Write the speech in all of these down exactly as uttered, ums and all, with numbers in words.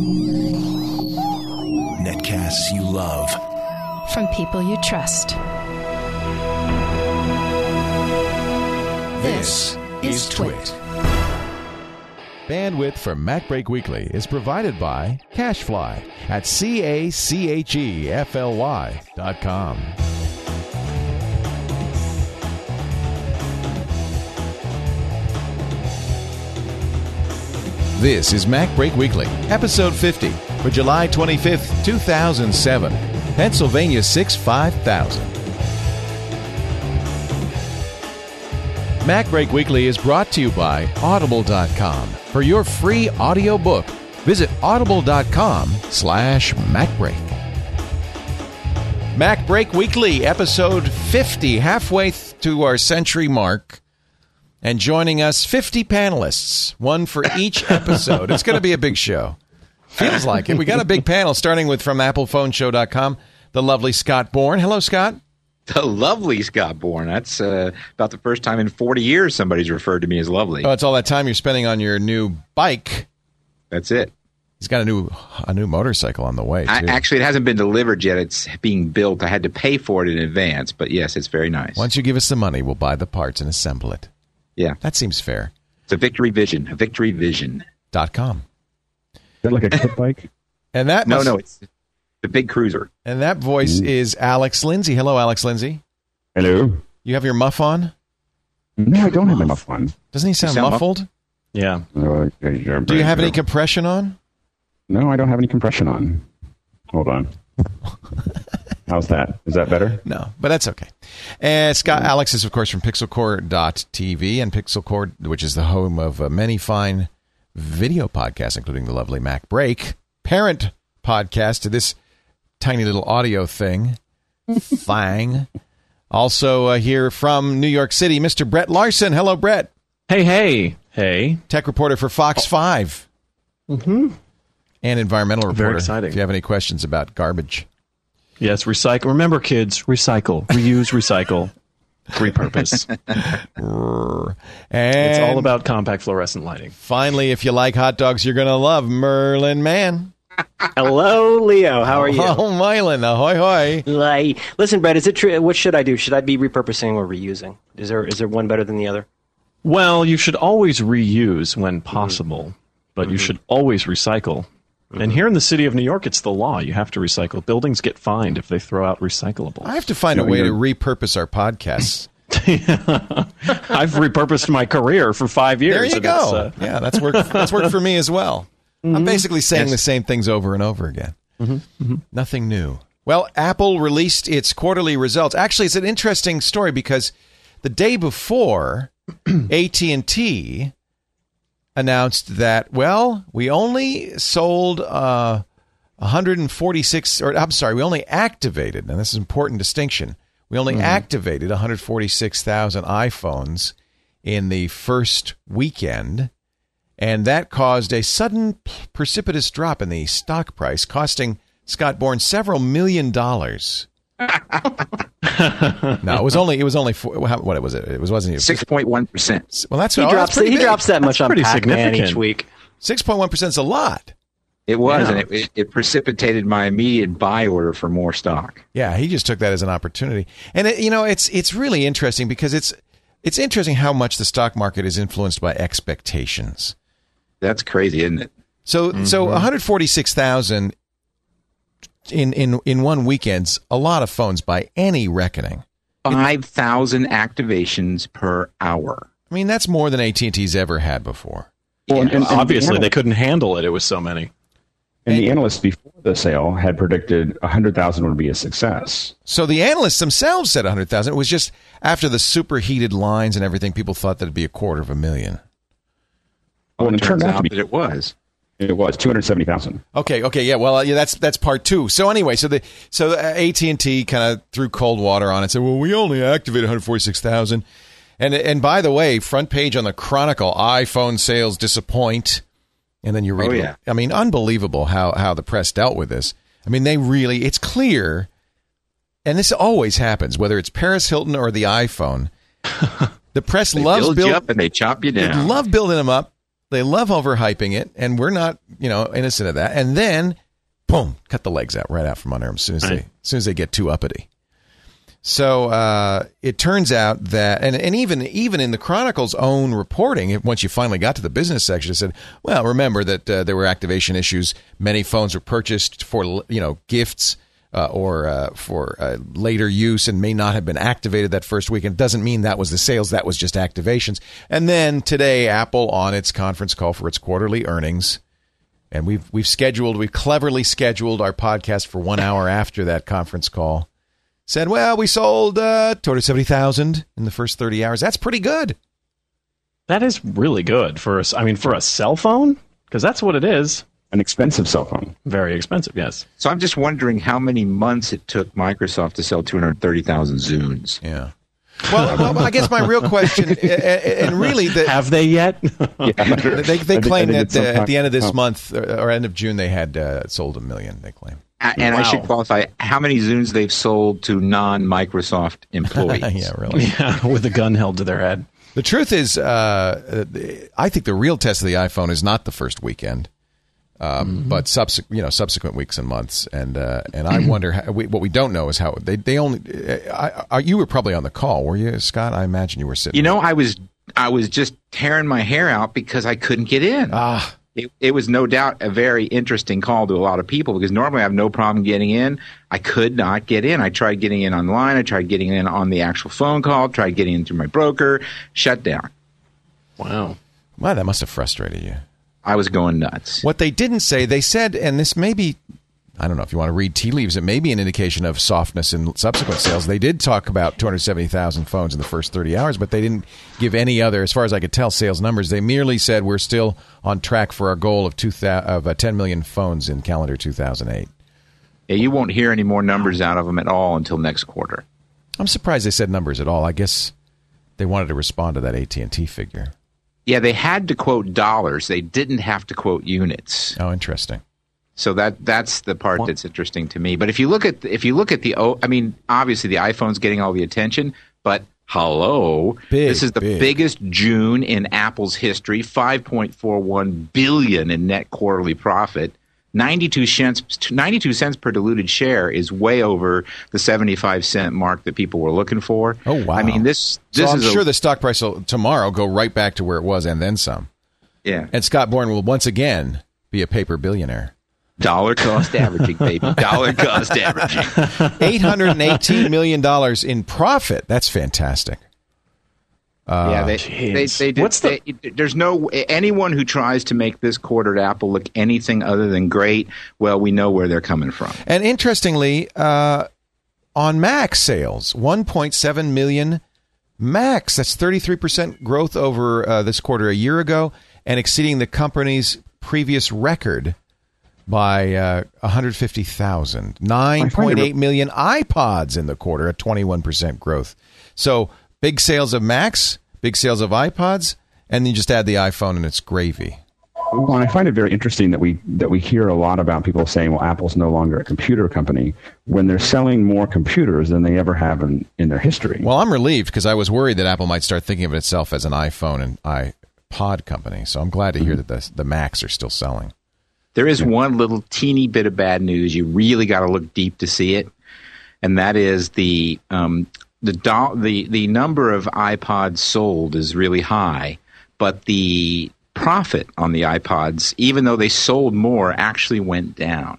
Netcasts you love. From people you trust. This is Twit. Bandwidth for MacBreak Weekly is provided by CacheFly at C A C H E F L Y dot com. This is MacBreak Weekly, episode fifty, for July twenty-fifth, two thousand seven, Pennsylvania six five thousand. MacBreak Weekly is brought to you by Audible dot com. For your free audiobook, visit audible dot com slash MacBreak. MacBreak Weekly, episode fifty, halfway th- to our century mark. And joining us, fifty panelists, one for each episode. It's going to be a big show. Feels like it. We got a big panel, starting with from apple phone show dot com, the lovely Scott Bourne. Hello, Scott. The lovely Scott Bourne. That's uh, about the first time in forty years somebody's referred to me as lovely. Oh, it's all that time you're spending on your new bike. That's it. He's got a new a new motorcycle on the way, too. I, actually, it hasn't been delivered yet. It's being built. I had to pay for it in advance. But yes, it's very nice. Once you give us the money, we'll buy the parts and assemble it. Yeah. That seems fair. It's a Victory Vision. A Victory Vision. Dot com. Is that like a kit bike? And that no, must, no, it's the big cruiser. And that voice Ooh. is Alex Lindsay. Hello, Alex Lindsay. Hello. You have your muff on? No, I don't have my muff on. Doesn't he sound, sound muffled? Muff- yeah. Uh, Do you have any compression on? No, I don't have any compression on. Hold on. How's that? Is that better? No, but that's okay. And Scott Alex is, of course, from pixel core dot t v, and Pixel Core, which is the home of uh, many fine video podcasts, including the lovely Mac Break, parent podcast to this tiny little audio thing. Thang. Also uh, here from New York City, Mister Brett Larson. Hello, Brett. Hey, hey. Hey. Tech reporter for Fox five. Mm-hmm. And environmental reporter. Very exciting. If you have any questions about garbage. Yes, recycle. Remember, kids, recycle, reuse, recycle, repurpose. And it's all about compact fluorescent lighting. Finally, if you like hot dogs, you're going to love Merlin Mann. Hello, Leo. How are you? Oh, Mylan. Ahoy, hoy. Like, listen, Brett, is it true? What should I do? Should I be repurposing or reusing? Is there is there one better than the other? Well, you should always reuse when possible, mm-hmm. but mm-hmm. you should always recycle. And here in the city of New York, it's the law. You have to recycle. Buildings get fined if they throw out recyclables. I have to find a way to repurpose our podcasts. I've repurposed my career for five years. There you go. Uh, yeah, that's worked, that's worked for me as well. Mm-hmm. I'm basically saying yes. the same things over and over again. Mm-hmm. Mm-hmm. Nothing new. Well, Apple released its quarterly results. Actually, it's an interesting story because the day before, A T and T announced that, well, we only sold uh, one hundred forty-six, or I'm sorry, we only activated, and this is an important distinction, we only mm-hmm. activated one hundred forty-six thousand iPhones in the first weekend, and that caused a sudden precipitous drop in the stock price, costing Scott Bourne several million dollars. No, it was only it was only four, how, what was it? It was wasn't it six point one percent. Well, that's he oh, drops that's he big. drops that much that's on pretty Pac-Man significant each week. Six point one percent is a lot. It was, yeah. and it, it precipitated my immediate buy order for more stock. Yeah, he just took that as an opportunity, and it, you know, it's it's really interesting because it's it's interesting how much the stock market is influenced by expectations. That's crazy, isn't it? So mm-hmm. so one hundred forty-six thousand. In, in in one weekend's a lot of phones by any reckoning. five thousand activations per hour. I mean, that's more than A T and T's ever had before. Well, and, and, obviously, the they couldn't handle it. It was so many. And, and the analysts before the sale had predicted one hundred thousand would be a success. So the analysts themselves said one hundred thousand. It was just after the superheated lines and everything, people thought that it'd be a quarter of a million. Well, well it, it turns out, out that it was. It was two hundred seventy thousand. Okay, okay, yeah. Well, uh, yeah, that's that's part two. So anyway, so the so A T and T kind of threw cold water on it. Said, well, we only activated one hundred forty-six thousand. And and by the way, front page on the Chronicle, iPhone sales disappoint. And then you read, oh, yeah. I mean, unbelievable how how the press dealt with this. I mean, they really, it's clear, and this always happens, whether it's Paris Hilton or the iPhone. The press they loves build build, you up and they chop you down. They love building them up. They love overhyping it, and we're not, you know, innocent of that. And then, boom, cut the legs out right out from under them as soon as, right. they, as soon as they get too uppity. So uh, it turns out that, and, and even even in the Chronicle's own reporting, once you finally got to the business section, it said, well, remember that uh, there were activation issues. Many phones were purchased for, you know, gifts uh, or uh, for uh, later use and may not have been activated that first week. And it doesn't mean that was the sales. That was just activations. And then today, Apple on its conference call for its quarterly earnings, and we've we've scheduled, we've cleverly scheduled our podcast for one hour after that conference call, said, well, we sold uh, two hundred seventy thousand in the first thirty hours. That's pretty good. That is really good for us. I mean, for a cell phone, because that's what it is. An expensive cell phone. Very expensive, yes. So I'm just wondering how many months it took Microsoft to sell two hundred thirty thousand Zunes. Yeah. Well, well, I guess my real question, and really, the, have they yet? yeah, they they claim that uh, at the end of this month or end of June they had uh, sold a million. They claim. And wow. I should qualify how many Zunes they've sold to non-Microsoft employees. Yeah, really. Yeah, with a gun held to their head. The truth is, uh, I think the real test of the iPhone is not the first weekend, um, mm-hmm. but subsequent, you know, subsequent weeks and months. And uh, and I wonder how, we, what we don't know is how they they only. I, I, you were probably on the call, were you, Scott? I imagine you were sitting. You know, I was I was just tearing my hair out because I couldn't get in. Ah. It, it was no doubt a very interesting call to a lot of people because normally I have no problem getting in. I could not get in. I tried getting in online. I tried getting in on the actual phone call, tried getting in through my broker, shut down. Wow. Wow, that must have frustrated you. I was going nuts. What they didn't say, they said, and this may be, I don't know if you want to read tea leaves, it may be an indication of softness in subsequent sales. They did talk about two hundred seventy thousand phones in the first thirty hours, but they didn't give any other, as far as I could tell, sales numbers. They merely said we're still on track for our goal of two of uh, ten million phones in calendar two thousand eight. Yeah, you won't hear any more numbers out of them at all until next quarter. I'm surprised they said numbers at all. I guess they wanted to respond to that A T and T figure. Yeah, they had to quote dollars. They didn't have to quote units. Oh, interesting. So that that's the part what? that's interesting to me. But if you look at if you look at the I mean, obviously the iPhone's getting all the attention, but hello, big, this is the big. biggest June in Apple's history. five point four one billion dollars in net quarterly profit. ninety-two cents, ninety-two cents per diluted share is way over the seventy-five cent mark that people were looking for. Oh wow! I mean, this. this so I'm is sure a, the stock price will tomorrow go right back to where it was and then some. Yeah. And Scott Bourne will once again be a paper billionaire. Dollar cost averaging, baby. Dollar cost averaging. eight hundred eighteen million dollars in profit. That's fantastic. Uh, yeah, they, they, they, did, What's the... they, there's no anyone who tries to make this quarter at Apple look anything other than great. Well, we know where they're coming from. And interestingly, uh, on Mac sales, one point seven million Macs. That's thirty-three percent growth over uh, this quarter a year ago, and exceeding the company's previous record by uh, one hundred fifty thousand. nine point eight million iPods in the quarter, at twenty-one percent growth. So big sales of Macs, big sales of iPods, and then you just add the iPhone and it's gravy. Well, and I find it very interesting that we that we hear a lot about people saying, well, Apple's no longer a computer company when they're selling more computers than they ever have in, in their history. Well, I'm relieved because I was worried that Apple might start thinking of itself as an iPhone and iPod company. So I'm glad to hear mm-hmm. that the, the Macs are still selling. There is one little teeny bit of bad news. You really got to look deep to see it, and that is the um, the do- the the number of iPods sold is really high, but the profit on the iPods, even though they sold more, actually went down.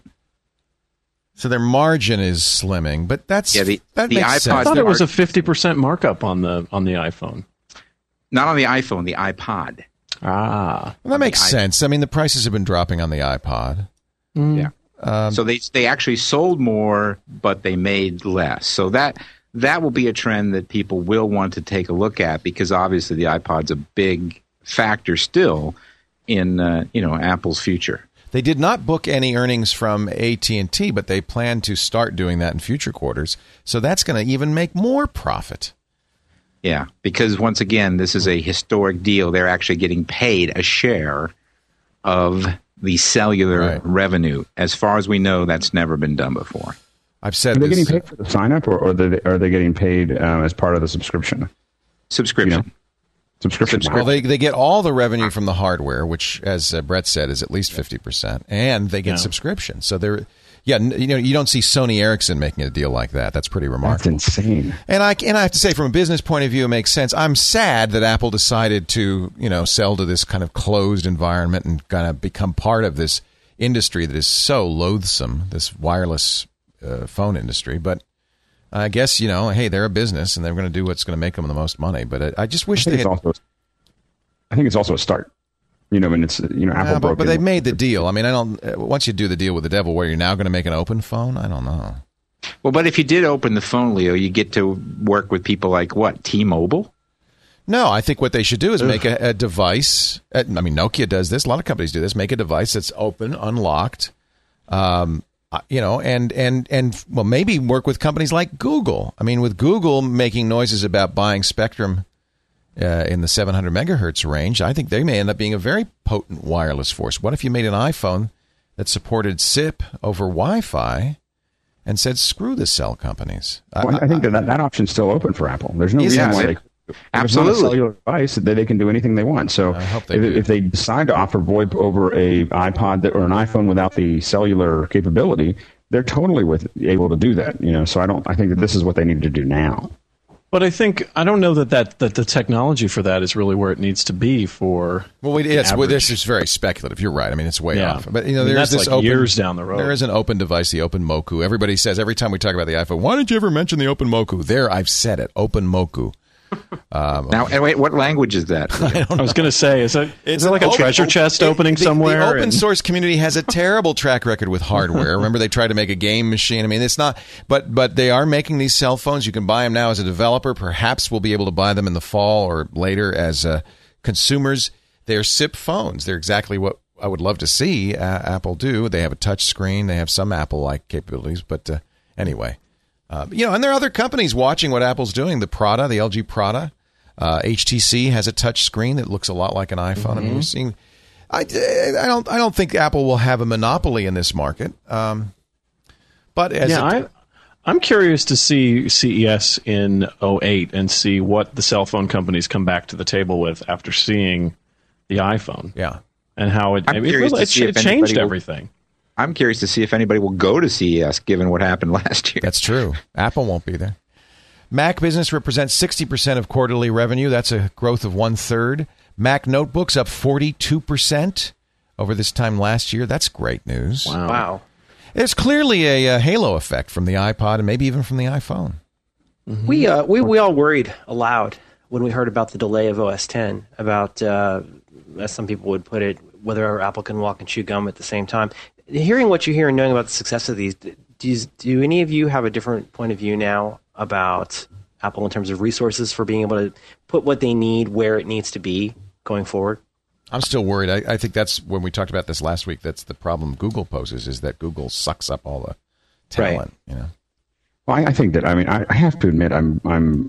So their margin is slimming, but that's yeah. The, that the makes iPods, sense. I thought it was a fifty percent markup on the on the iPhone. Not on the iPhone, the iPod. Ah, well, that makes sense. I mean, the prices have been dropping on the iPod. Mm. Yeah. Um, so they they actually sold more, but they made less. So that that will be a trend that people will want to take a look at, because obviously the iPod's a big factor still in uh, you know Apple's future. They did not book any earnings from A T and T, but they plan to start doing that in future quarters. So that's going to even make more profit. Yeah, because once again, this is a historic deal. They're actually getting paid a share of the cellular right. revenue. As far as we know, that's never been done before. I've said Are they this, getting paid for the sign-up, or, or are, they, are they getting paid uh, as part of the subscription? Subscription. You know? subscription. Well, they they get all the revenue from the hardware, which, as uh, Brett said, is at least fifty percent, and they get yeah. subscription. So they're yeah, you know, you don't see Sony Ericsson making a deal like that. That's pretty remarkable. That's insane. And I and I have to say, from a business point of view, it makes sense. I'm sad that Apple decided to you know sell to this kind of closed environment and kind of become part of this industry that is so loathsome, this wireless uh, phone industry. But I guess, you know, hey, they're a business and they're going to do what's going to make them the most money. But I, I just wish I they had. Also, I think it's also a start. You know, I mean, it's, you know, Apple yeah, broke But, but they it. made the deal. I mean, I don't. Once you do the deal with the devil, where you're now going to make an open phone, I don't know. Well, but if you did open the phone, Leo, you get to work with people like what, T-Mobile? No, I think what they should do is Ugh. make a, a device. I mean, Nokia does this. A lot of companies do this. Make a device that's open, unlocked. Um, You know, and, and, and, well, maybe work with companies like Google. I mean, with Google making noises about buying spectrum uh, in the seven hundred megahertz range, I think they may end up being a very potent wireless force. What if you made an iPhone that supported S I P over Wi-Fi and said, screw the cell companies? Well, I, I think that, that that option's still open for Apple. There's no reason why they... Absolutely. It's not a cellular device that they can do anything they want. So I hope they if, do. if they decide to offer VoIP over a iPod that, or an iPhone without the cellular capability, they're totally with, able to do that. You know, so I don't. I think that this is what they need to do now. But I think I don't know that, that, that the technology for that is really where it needs to be for. Well, wait, it's, well, this is very speculative. You're right. I mean, it's way yeah. off. But you know, I mean, there's that's this like open, years down the road. There is an open device, the Open Moku. Everybody says every time we talk about the iPhone, why did you ever mention the Open Moku? There, I've said it. Open Moku. Um, now, wait, what language is that? I, I was going to say, is it, is it like a open, treasure chest it, opening the, somewhere? The open and... source community has a terrible track record with hardware. Remember, they tried to make a game machine. I mean, it's not, but but they are making these cell phones. You can buy them now as a developer. Perhaps we'll be able to buy them in the fall or later as uh, consumers. They're S I P phones. They're exactly what I would love to see uh, Apple do. They have a touch screen. They have some Apple-like capabilities. But uh, anyway, uh, you know, and there are other companies watching what Apple's doing. The Prada, the L G Prada. Uh, H T C has a touch screen that looks a lot like an iPhone. Mm-hmm. I mean, we're seeing. I, I don't. I don't think Apple will have a monopoly in this market. Um, but as yeah, it, I, I'm curious to see C E S in oh eight and see what the cell phone companies come back to the table with after seeing the iPhone. Yeah, and how it. I'm it, curious it, to it, see it if changed will, everything. I'm curious to see if anybody will go to C E S given what happened last year. That's true. Apple won't be there. Mac business represents sixty percent of quarterly revenue. That's a growth of one-third. Mac notebooks up forty-two percent over this time last year. That's great news. Wow. Wow. There's clearly a, a halo effect from the iPod and maybe even from the iPhone. Mm-hmm. We, uh, we we all worried aloud when we heard about the delay of O S ten, about, uh, as some people would put it, whether Apple can walk and chew gum at the same time. Hearing what you hear and knowing about the success of these, do, you, do any of you have a different point of view now about Apple in terms of resources for being able to put what they need where it needs to be going forward? I'm still worried. I, I think that's when we talked about this last week. That's the problem Google poses, is that Google sucks up all the talent. Right. You know. Well, I, I think that I mean I, I have to admit I'm I'm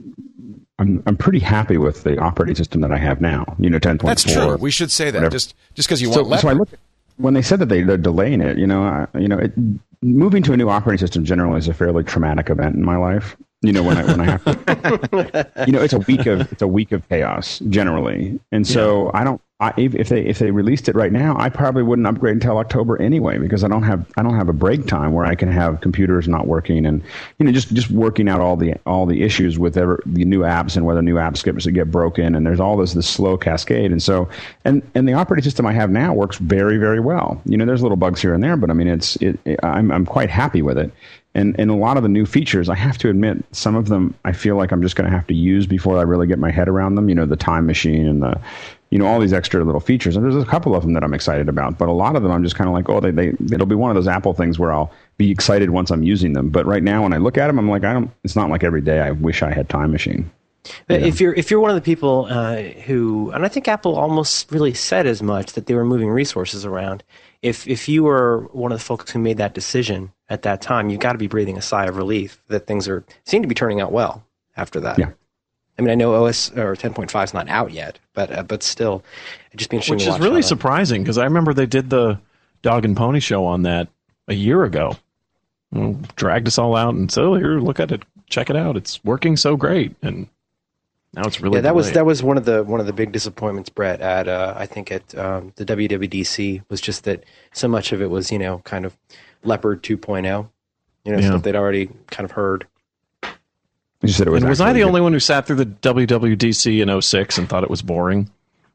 I'm I'm pretty happy with the operating system that I have now. You know, ten point four. That's true. We should say that whatever. just just because you so, want leopard. So I look at, when they said that they, they're delaying it, you know, I, you know, it, moving to a new operating system generally is a fairly traumatic event in my life. You know, when I when I have to, you know, it's a week of it's a week of chaos generally, and so yeah. I don't. I, if they if they released it right now, I probably wouldn't upgrade until October anyway, because I don't have I don't have a break time where I can have computers not working and you know just, just working out all the all the issues with ever, the new apps and whether new apps get get broken, and there's all this this slow cascade, and so and and the operating system I have now works very very well. You know, there's little bugs here and there, but I mean it's it, it I'm I'm quite happy with it. And and a lot of the new features, I have to admit, some of them I feel like I'm just going to have to use before I really get my head around them. You know, the time machine and the, you know, all these extra little features. And there's a couple of them that I'm excited about, but a lot of them I'm just kind of like, oh, they they it'll be one of those Apple things where I'll be excited once I'm using them. But right now, when I look at them, I'm like, I don't. It's not like every day I wish I had time machine. But yeah. if you're if you're one of the people uh, who, and I think Apple almost really said as much, that they were moving resources around. If if you were one of the folks who made that decision at that time, you've got to be breathing a sigh of relief that things are seem to be turning out well after that. Yeah. I mean, I know O S or ten point five is not out yet, but uh, but still, it'd just be interesting. Which to is watch really surprising, because I remember they did the Dog and Pony show on that a year ago. Well, dragged us all out and said, "Oh, here, look at it, check it out. It's working so great." And Now it's really yeah. That was delayed. that was one of the one of the big disappointments, Brett. At uh, I think at um, the W W D C was just that so much of it was you know kind of Leopard two point oh, you know Yeah. stuff they'd already kind of heard. You said it was. And was I actually the good. only one who sat through the W W D C in oh six and thought it was boring?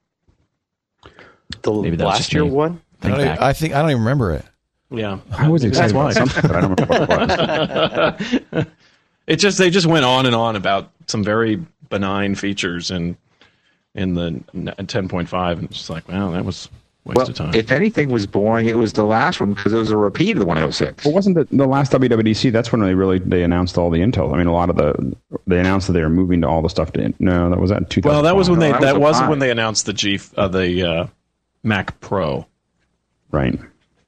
The Maybe that was last just year me. one. I, don't Think even, back. I think I don't even remember it. Yeah, I was Maybe excited about that's why. something, but I don't remember what it was. It just they just went on and on about some very benign features in in the ten point five, and it's just like, wow, that was a waste Well, of time. if anything was boring, it was the last one because it was a repeat of the one oh six. Well, wasn't the, the last W W D C? That's when they really they announced all the Intel. I mean, a lot of the they announced that they were moving to all the stuff to. No, that was that two thousand. well, that was when they that was that a was lie. when they announced the G uh, the uh, Mac Pro. right.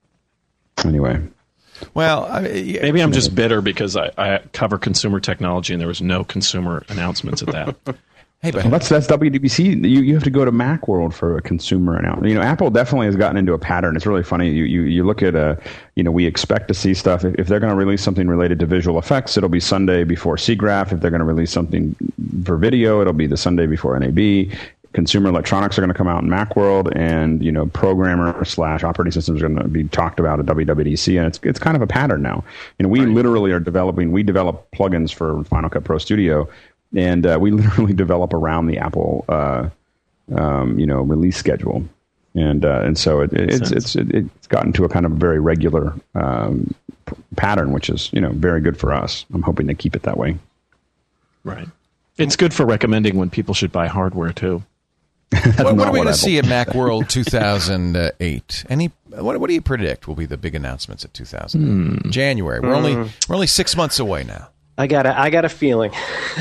Anyway, Well, I mean, yeah, Maybe I'm just bitter because I, I cover consumer technology and there was no consumer announcements at that. hey, but well, that's that's W W D C. You you have to go to Macworld for a consumer announcement. You know, Apple definitely has gotten into a pattern. It's really funny. You you, you look at uh, you know, we expect to see stuff. If, if they're going to release something related to visual effects, it'll be Sunday before S I G G R A P H. If they're going to release something for video, it'll be the Sunday before N A B. Consumer electronics are going to come out in Macworld, and you know, programmer slash operating systems are going to be talked about at W W D C, and it's it's kind of a pattern now. You know, we literally are developing. We develop plugins for Final Cut Pro Studio, and uh, we literally develop around the Apple, uh, um, you know, release schedule, and uh, and so it, it's it's it, it's gotten to a kind of very regular um, p- pattern, which is you know very good for us. I'm hoping they keep it that way. Right. It's good for recommending when people should buy hardware too. what, what not are we what going to Apple see at Macworld two thousand eight? Any what, what do you predict will be the big announcements at two thousand? January. We're only we're only six months away now. I got a I got a feeling.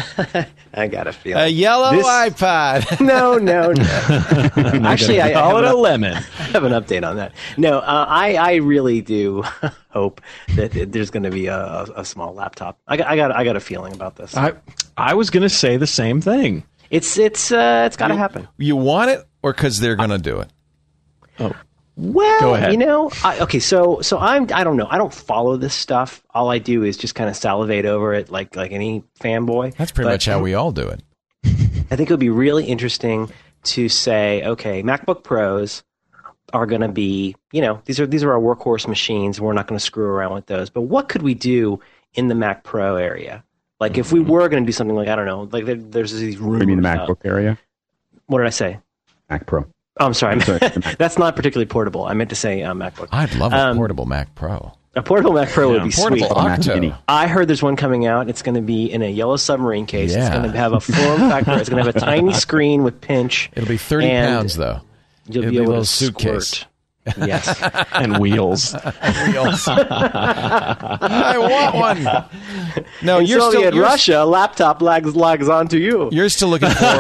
I got a feeling. A yellow This- iPod. No, no, no. Actually, I, I, Call have it an a up- lemon. I have an update on that. No, uh, I I really do hope that it- there's going to be a, a, a small laptop. I got I got I got a feeling about this. I I was going to say the same thing. It's it's uh, it's got to happen. You want it, or because they're going to do it? Oh, Well, Go ahead. you know, I, okay, so so I'm I don't know. I don't follow this stuff. All I do is just kind of salivate over it, like like any fanboy. That's pretty But much how we all do it. I think it would be really interesting to say, okay, MacBook Pros are going to be, you know, these are these are our workhorse machines. We're not going to screw around with those. But what could we do in the Mac Pro area? Like if we were going to do something like I don't know, like there, there's these rumors. You mean the about- MacBook area? What did I say? Mac Pro. Oh, I'm sorry. Sorry. That's not particularly portable. I meant to say uh, MacBook. I'd love a Um, portable Mac Pro. A portable Mac Pro would be Portable sweet. Mac Mini. Octo. I heard there's one coming out. It's going to be in a yellow submarine case. It's Yeah. going to have a form factor. It's going to have a tiny screen with pinch. It'll be thirty and pounds though. You'll It'll be be a able little to suitcase. squirt. Yes. and wheels. Wheels. I want one. No, In you're Soviet still you're, Russia, laptop lags lags onto you. you're still looking for.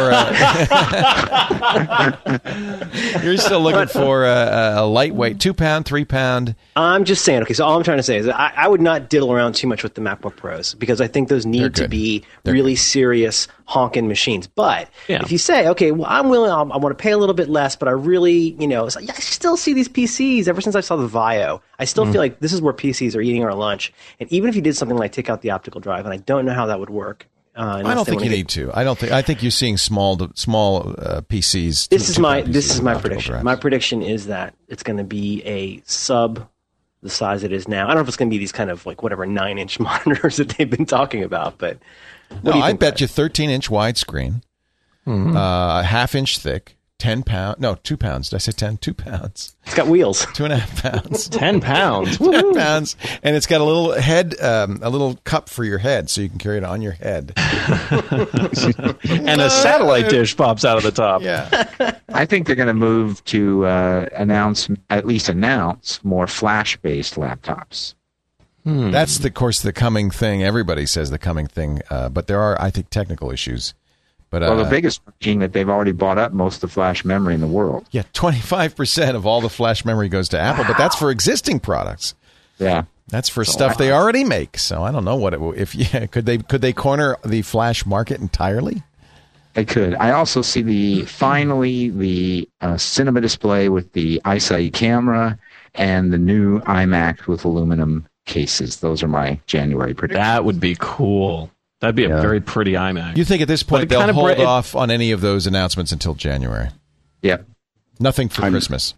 Uh, you're still looking for a, a lightweight two pound, three pound. I'm just saying. Okay, so all I'm trying to say is that I, I would not diddle around too much with the MacBook Pros because I think those They're need to good. be They're really serious honking machines. But Yeah. if you say, okay, well, I'm willing, I'm, I want to pay a little bit less, but I really, you know, it's like, I still see these P Cs ever since I saw the Vio. I still Mm. feel like this is where P Cs are eating our lunch. And even if you did something like take out the optical drive, and I don't know how that would work. Uh, I unless don't they think wanna you get- need to. I don't think. I think you're seeing small, small uh, P Cs. This two- is two my pound this P Cs is my with optical prediction. drives. My prediction is that it's going to be a sub the size it is now. I don't know if it's going to be these kind of like whatever nine inch monitors that they've been talking about, but what No, do you I think, bet Brett? you thirteen inch widescreen, Mm-hmm. uh, half inch thick, ten pound. No, two pounds. Did I say ten? Two pounds. It's got wheels. Two and a half pounds. Ten pounds. ten pounds, and it's got a little head, um, a little cup for your head, so you can carry it on your head. And a satellite dish pops out of the top. Yeah. I think they're going to move to uh, announce, at least announce, more flash-based laptops. That's, the, of course, the coming thing. Everybody says the coming thing, uh, but there are, I think, technical issues. But uh, Well, the biggest machine that they've already bought up most of the flash memory in the world. yeah, twenty-five percent of all the flash memory goes to Apple, but that's for existing products. Yeah. That's for stuff they already make. So I don't know what it will. If yeah, could they could they corner the flash market entirely? They could. I also see the finally the uh, cinema display with the iSight camera and the new iMac with aluminum cases. Those are my January predictions. That would be cool. That'd be a Yeah. very pretty iMac. You think at this point But it they'll kind of hold bra- it- off on any of those announcements until January? Yep. Nothing for I'm- Christmas.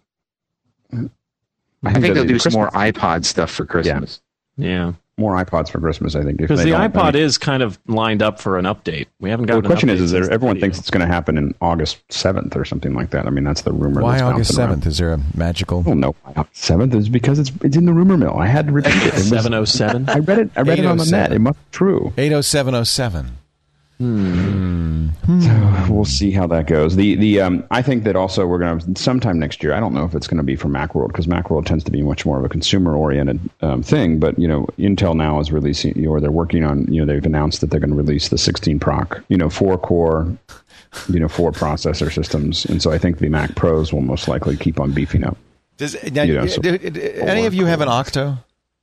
I think that they'll do Christmas- some more iPod stuff for Christmas. Yeah. more iPods for Christmas, I think. if Because they the don't- iPod I mean, is kind of lined up for an update. We haven't well, gotten the question an is, update is there, since the everyone video. thinks it's going to happen in August seventh or something like that. I mean, that's the rumor. Why that's August bouncing around. seventh? Is there a magical? Well, no, August seventh is because it's it's in the rumor mill. I had to repeat it. It was- seven oh seven? I read it. I read it on the net. It must be true. eight oh seven oh seven. So we'll see how that goes. The the um, I think that also we're going to sometime next year. I don't know if it's going to be for Macworld because Macworld tends to be much more of a consumer oriented um, thing. But you know, Intel now is releasing, or they're working on. You know, they've announced that they're going to release the sixteen proc. You know, four core. You know, four processor systems, and so I think the Mac Pros will most likely keep on beefing up. Does now, You know, so- do, do any of you have an Octo?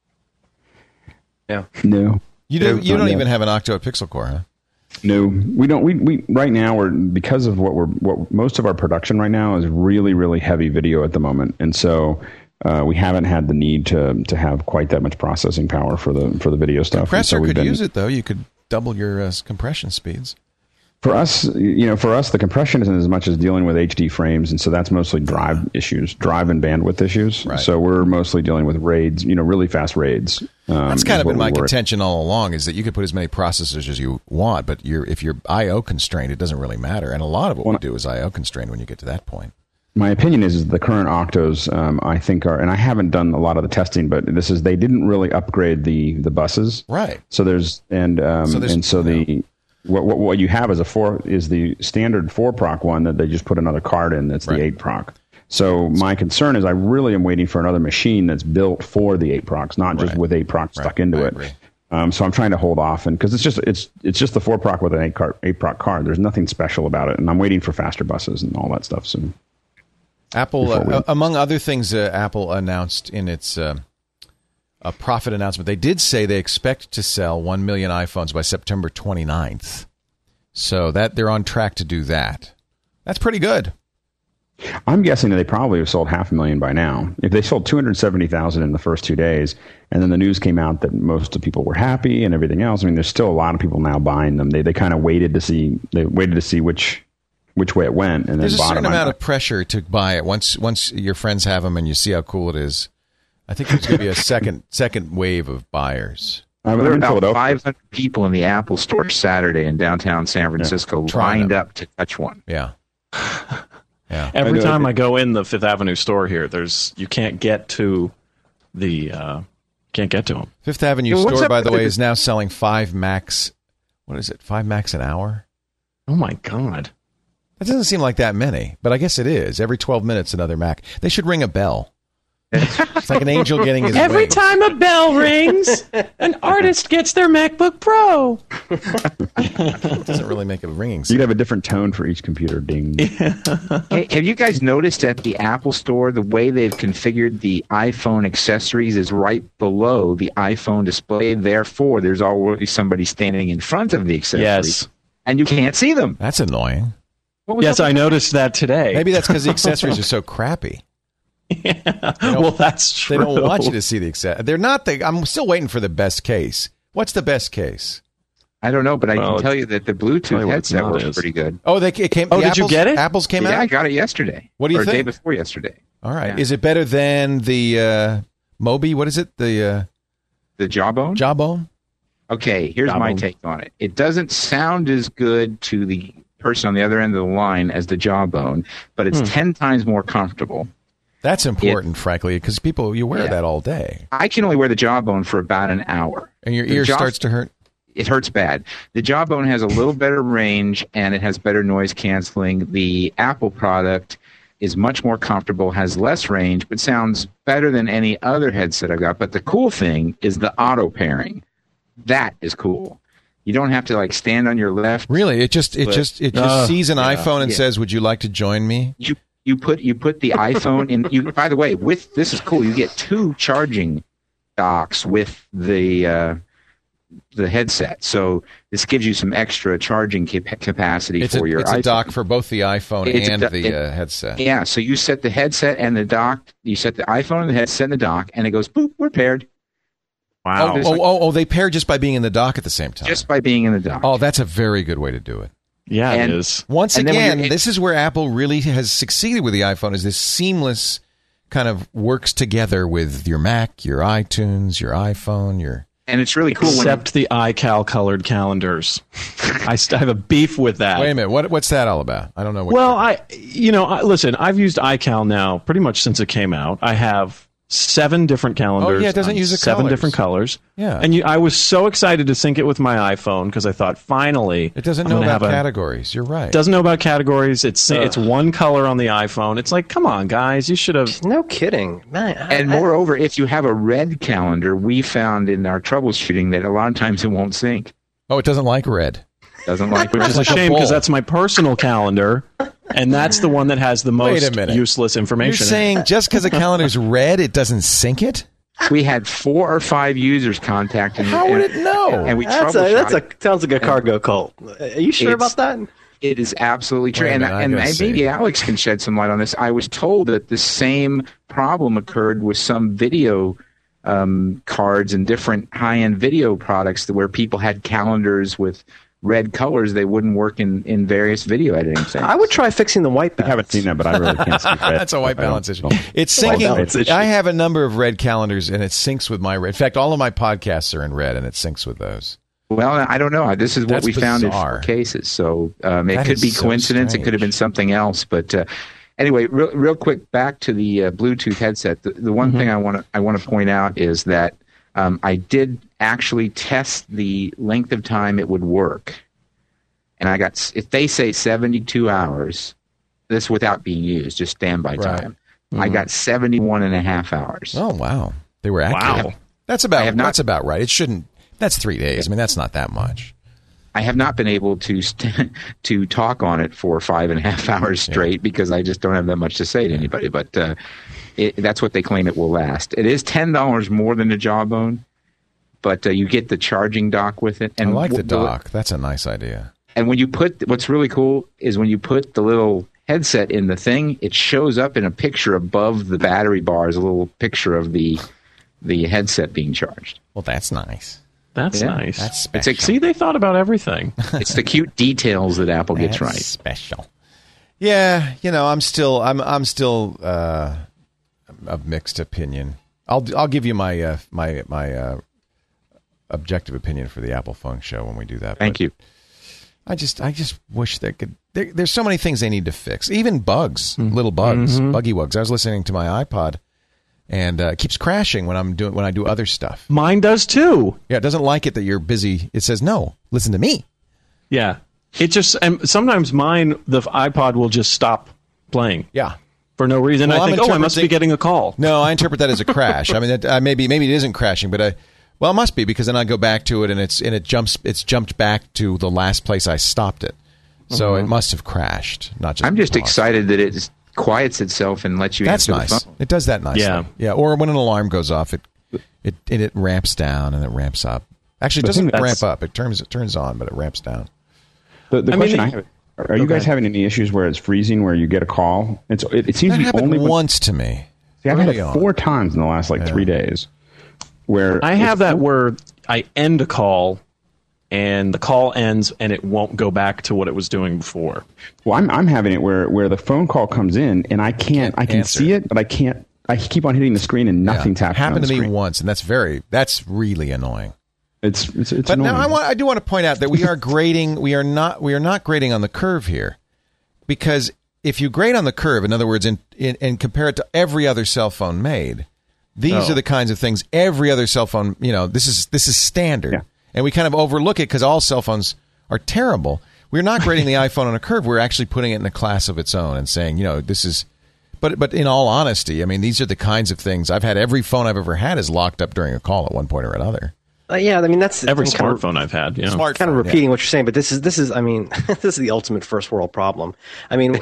Yeah. No, You do. No, You not don't yet. even have an Octo at Pixel Core, huh? No, we don't. We, we right now we're because of what we're what most of our production right now is really really heavy video at the moment, and so uh, we haven't had the need to to have quite that much processing power for the for the video stuff. And Compressor so we've could been- use it though. You could double your uh, compression speeds. For us, you know, for us, the compression isn't as much as dealing with H D frames, and so that's mostly drive issues, drive and bandwidth issues. Right. So we're mostly dealing with RAIDs, you know, really fast RAIDs. Um, That's kind is of what been my we were- contention all along, is that you could put as many processors as you want, but you're, if you're I O constrained, it doesn't really matter. And a lot of what we Well, do is I O constrained when you get to that point. My opinion is, is the current Octos, um, I think are, and I haven't done a lot of the testing, but this is they didn't really upgrade the the buses, Right. So there's and um, So there's- and so the what, what what you have is a four is the standard four proc one that they just put another card in. That's Right. the eight proc. So my concern is I really am waiting for another machine that's built for the eight procs, not just Right. with eight proc stuck Right. into I it. agree. Um, so I'm trying to hold off, and because it's just it's it's just the four proc with an eight card eight proc card. There's nothing special about it, and I'm waiting for faster buses and all that stuff soon. Apple, Before we- uh, among other things, uh, Apple announced in its uh, a profit announcement, they did say they expect to sell one million iPhones by September twenty-ninth. So that they're on track to do that. That's pretty good. I'm guessing that they probably have sold half a million by now. If they sold two hundred seventy thousand in the first two days, and then the news came out that most of the people were happy and everything else, I mean, there's still a lot of people now buying them. They they kind of waited to see they waited to see which which way it went, and then There's a bought certain them. amount of pressure to buy it once once your friends have them and you see how cool it is. I think there's going to be a second second wave of buyers. I'm, There I'm were in about Philadelphia. five hundred people in the Apple Store Saturday in downtown San Francisco Trying lined them. up to touch one. Yeah. Yeah. Every I know, time it- I go in the Fifth Avenue store here, there's you can't get to the uh, can't get to them. Fifth Avenue Yeah, what's store, up by the with way, the- is now selling five Macs. What is it? Five Macs an hour? Oh my god! That doesn't seem like that many, but I guess it is. Every twelve minutes, another Mac. They should ing a bell. It's like an angel getting his Every wings. time a bell rings, an artist gets their MacBook Pro. It doesn't really make a ringing You sound. could have a different tone for each computer. Ding. Hey, have you guys noticed at the Apple Store the way they've configured the iPhone accessories is right below the iPhone display? Therefore, there's already somebody standing in front of the accessories, Yes, and you can't see them. That's annoying. What was yes, up I with noticed that today. Maybe that's because the accessories are so crappy. well, that's true. They don't want you to see the accessories. They're not the. I'm still waiting for the best case. What's the best case? I don't know, but I Well, can tell you that the tell you Bluetooth what it's headset not works is. pretty good. Oh, they it came. Oh, the did you Apples- get it? Apples came Yeah, out. I got it yesterday. What do you or think? Day before yesterday. All right. Yeah. Is it better than the uh, Mobi? What is it? The uh, The Jawbone. Jawbone? Okay, here's my Jawbone. take on it. It doesn't sound as good to the person on the other end of the line as the Jawbone, but it's Hmm. ten times more comfortable. That's important, frankly, because people you wear Yeah. that all day, I can only wear the Jawbone for about an hour. and your The ear Jaw- starts to hurt. It hurts bad. The Jawbone has a little better range and it has better noise canceling. The Apple product is much more comfortable, has less range, but sounds better than any other headset I've got. But the cool thing is the auto pairing. That is cool. You don't have to like stand on your left. Really, it just it But- just it just Uh, sees an yeah. iPhone and Yeah. says, "Would you like to join me?" You you put you put the iPhone in. You by the way, with this is cool. You get two charging docks with the uh, the headset. So this gives you some extra charging cap- capacity It's a for your it's a iPhone. dock for both the iPhone It's a and do- the it- uh, headset. Yeah, so you set the headset and the dock. You set the iPhone and the headset and the dock, and it goes boop. We're paired. Wow. Oh, oh, oh, oh, they pair just by being in the dock at the same time. Just by being in the dock. Oh, that's a very good way to do it. Yeah, And- it is. Once And then when again, you're- this is where Apple really has succeeded with the iPhone, is this seamless kind of works together with your Mac, your iTunes, your iPhone, your... And it's really cool when Except the iCal colored calendars. I st- have a beef with that. Wait a minute, what, what's that all about? I don't know what... Well, I, you know, I, listen, I've used iCal now pretty much since it came out. I have seven different calendars. Oh, yeah, it doesn't on use the seven colors. different colors. Yeah. And you, I was so excited to sync it with my iPhone because I thought, finally, It doesn't I'm know gonna about have a- categories. You're right. Doesn't know about categories. It's it's one color on the iPhone. It's like, come on, guys, you should have. No kidding, man. I- And I- moreover, if you have a red calendar, we found in our troubleshooting that a lot of times it won't sync. Oh, it doesn't like red. Doesn't like Which is a like a shame because bull. that's my personal calendar, and that's the one that has the Wait most a minute. useless You're information. in it. saying just because a calendar's red, it doesn't sync it? We had four or five users contacting. How would and- it know? And we that's a, troubleshot. that's a sounds like a cargo cult. Are you sure It's- about that? It is absolutely true. Wait a And, minute, I and gotta and maybe see. Alex can shed some light on this. I was told that the same problem occurred with some video um, cards and different high-end video products that where people had calendars with red colors. They wouldn't work in, in various video editing things. I would try fixing the white I balance. haven't seen that, but I really can't see that. That's a white I don't balance issue. know. It's White syncing. balance issue. I have a number of red calendars, and it syncs with my red. In fact, all of my podcasts are in red, and it syncs with those. Well, I don't know. This is what That's we found in bizarre. four cases. So um, it That could is be so coincidence. It could have been strange. something else. But uh, anyway, real, real quick, back to the uh, Bluetooth headset. The, the one thing I want to I want to point out is that um, I did actually test the length of time it would work, and I got s- if they say seventy-two hours, this without being used, just standby Right. time. I got seventy-one and a half hours. Oh, wow. They were accurate. Wow. That's about, I have not- that's about right. It shouldn't... That's three days. I mean, that's not that much. I have not been able to st- to talk on it for five and a half hours straight because I just don't have that much to say to anybody. But uh, it, that's what they claim it will last. It is ten dollars more than the Jawbone, but uh, you get the charging dock with it. And I like the w- dock. That's a nice idea. And when you put, what's really cool is when you put the little headset in the thing, it shows up in a picture above the battery bar as a little picture of the the headset being charged. Well, that's nice. That's Yeah, nice. That's It's special. a, See, they thought about everything. it's the cute details that Apple gets That's right. special. Yeah, you know, I'm still, I'm, I'm still uh, of mixed opinion. I'll, I'll give you my, uh, my, my uh, objective opinion for the Apple Funk Show when we do that. Thank But you. I just, I just wish they could. There, there's so many things they need to fix. Even bugs, little bugs, buggy bugs. I was listening to my iPod, and uh, it keeps crashing when I'm doing when I do other stuff. Mine does too. Yeah, it doesn't like it that you're busy. It says no. Listen to me. Yeah. It just, and sometimes mine, the iPod will just stop playing Yeah. for no reason. Well, I I'm think, oh, I must be interpreting- getting a call. No, I interpret that as a crash. I mean, that, uh, maybe maybe it isn't crashing, but I, well, it must be because then I go back to it and it's and it jumps. It's jumped back to the last place I stopped it. So it must have crashed. Not just. I'm just paused. excited that it quiets itself and lets you That's answer nice. the phone. It does that nicely. Yeah. yeah. Or when an alarm goes off, it it it, it ramps down and it ramps up. Actually, it The thing doesn't that's- ramp up. It turns it turns on, but it ramps down. The, the I mean, question the- I have: Are you guys having any issues where it's freezing, where you get a call? It's it, it seems That to be happened only when- once to me. See, I've had Early it on. four times in the last like three days. Where I have that where I end a call and the call ends and it won't go back to what it was doing before. Well, I'm I'm having it where where the phone call comes in and I can't I can answer. see it, but I can't. I keep on hitting the screen and nothing's Yeah. happening. Happened on to the me screen. once, and that's very that's really annoying. It's it's, it's But annoying. now I want I do want to point out that we are grading we are not we are not grading on the curve here, because if you grade on the curve, in other words, in, in, and compare it to every other cell phone made, these Oh. are the kinds of things every other cell phone. You know, this is this is standard, Yeah. and we kind of overlook it because all cell phones are terrible. We're not grading the iPhone on a curve. We're actually putting it in a class of its own and saying, you know, this is. But but in all honesty, I mean, these are the kinds of things I've had. Every phone I've ever had is locked up during a call at one point or another. Uh, yeah, I mean that's Every I'm smartphone kind of, I've had. Yeah. Smartphone, kind of repeating yeah. what you're saying, but this is this is I mean this is the ultimate first world problem. I mean,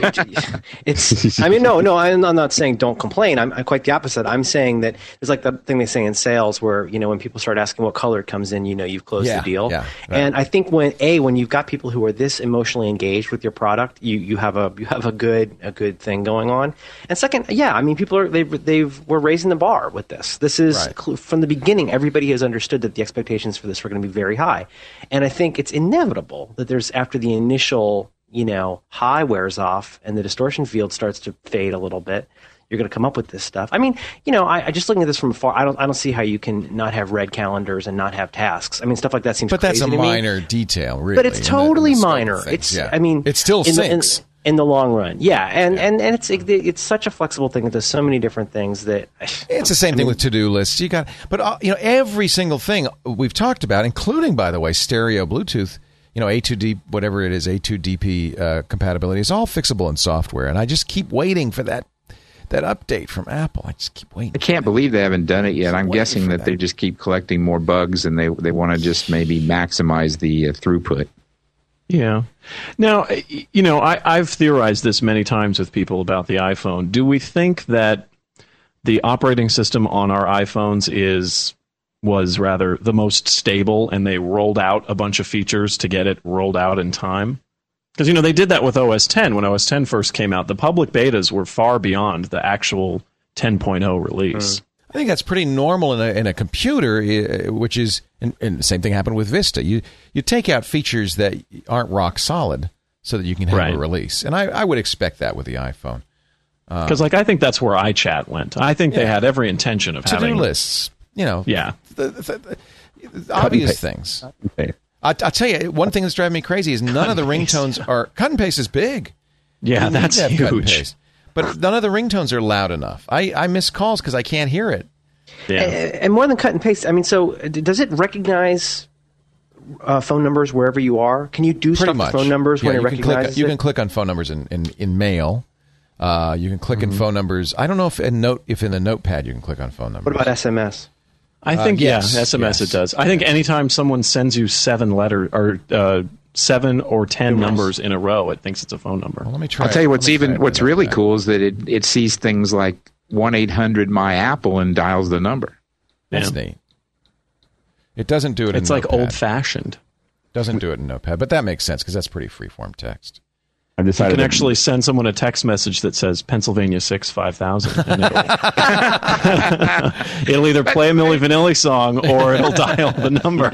it's I mean no no I'm, I'm not saying don't complain. I'm, I'm quite the opposite. I'm saying that it's like the thing they say in sales where you know when people start asking what color it comes in, you know you've closed Yeah, the deal. yeah, right. And I think when a when you've got people who are this emotionally engaged with your product, you, you have a you have a good a good thing going on. And second, yeah, I mean people are they've they've we're raising the bar with this. This is Right. cl- from the beginning. Everybody has understood that the expectations for this were going to be very high, and I think it's inevitable that there's after the initial you know high wears off and the distortion field starts to fade a little bit. You're going to come up with this stuff. I mean, you know, I, I just looking at this from afar, I don't, I don't see how you can not have red calendars and not have tasks. I mean, stuff like that seems. But that's crazy a to me. minor detail, really. But it's in the- totally in the scope of minor. things, It's, yeah. I mean, it still in the, in, syncs. in the long run. Yeah, and and, and it's it, it's such a flexible thing that there's so many different things that. It's the same I thing mean, with to-do lists. You got, but uh, you know, every single thing we've talked about, including, by the way, stereo Bluetooth, you know, A two D, whatever it is, A two D P uh, compatibility is all fixable in software, and I just keep waiting for that that update from Apple. I just keep waiting. I can't believe they haven't done it yet. I'm waiting guessing for that, that. they just keep collecting more bugs and they they want to just maybe maximize the uh, throughput. Yeah. Now, you know, I, I've theorized this many times with people about the iPhone. Do we think that the operating system on our iPhones is was rather the most stable, and they rolled out a bunch of features to get it rolled out in time? Because, you know, they did that with O S ten. When O S ten first came out, the public betas were far beyond the actual ten point oh release. Mm. I think that's pretty normal in a, in a computer, uh, which is, and, and the same thing happened with Vista. You you take out features that aren't rock solid so that you can have Right. a release. And I, I would expect that with the iPhone. Because, like, I think that's where iChat went. I think they Yeah. had every intention of To-do having lists, you know, Yeah. the, the, the obvious paste. things. Okay. I, I'll tell you, one thing that's driving me crazy is none of the ringtones are, cut and paste is big. Yeah, You need that's to have cut and huge. paste. But none of the ringtones are loud enough. I, I miss calls because I can't hear it. Yeah. and more than cut and paste. I mean, so d- does it recognize uh, phone numbers wherever you are? Can you do Pretty stuff much. with phone numbers Yeah, when it you can click. recognizes You it? can click on phone numbers in, in, in Mail. Uh, you can click Mm-hmm. in phone numbers. I don't know if in note if in the Notepad you can click on phone numbers. What about S M S? I think, Uh, yes, yeah, S M S yes. it does. I think anytime someone sends you seven letter or uh, seven or ten numbers in a row, it thinks it's a phone number. Well, let me try. I'll tell you let what's me even try what's the really Notepad. cool is that it, it sees things like one eight hundred my Apple and dials the number. That's Yeah. neat. It doesn't do it. It's in like Notepad. old fashioned. Doesn't do it in Notepad, but that makes sense because that's pretty freeform text. I've You decided can that- actually send someone a text message that says Pennsylvania six five thousand. And it'll, it'll either play a Milli Vanilli song or it'll dial the number.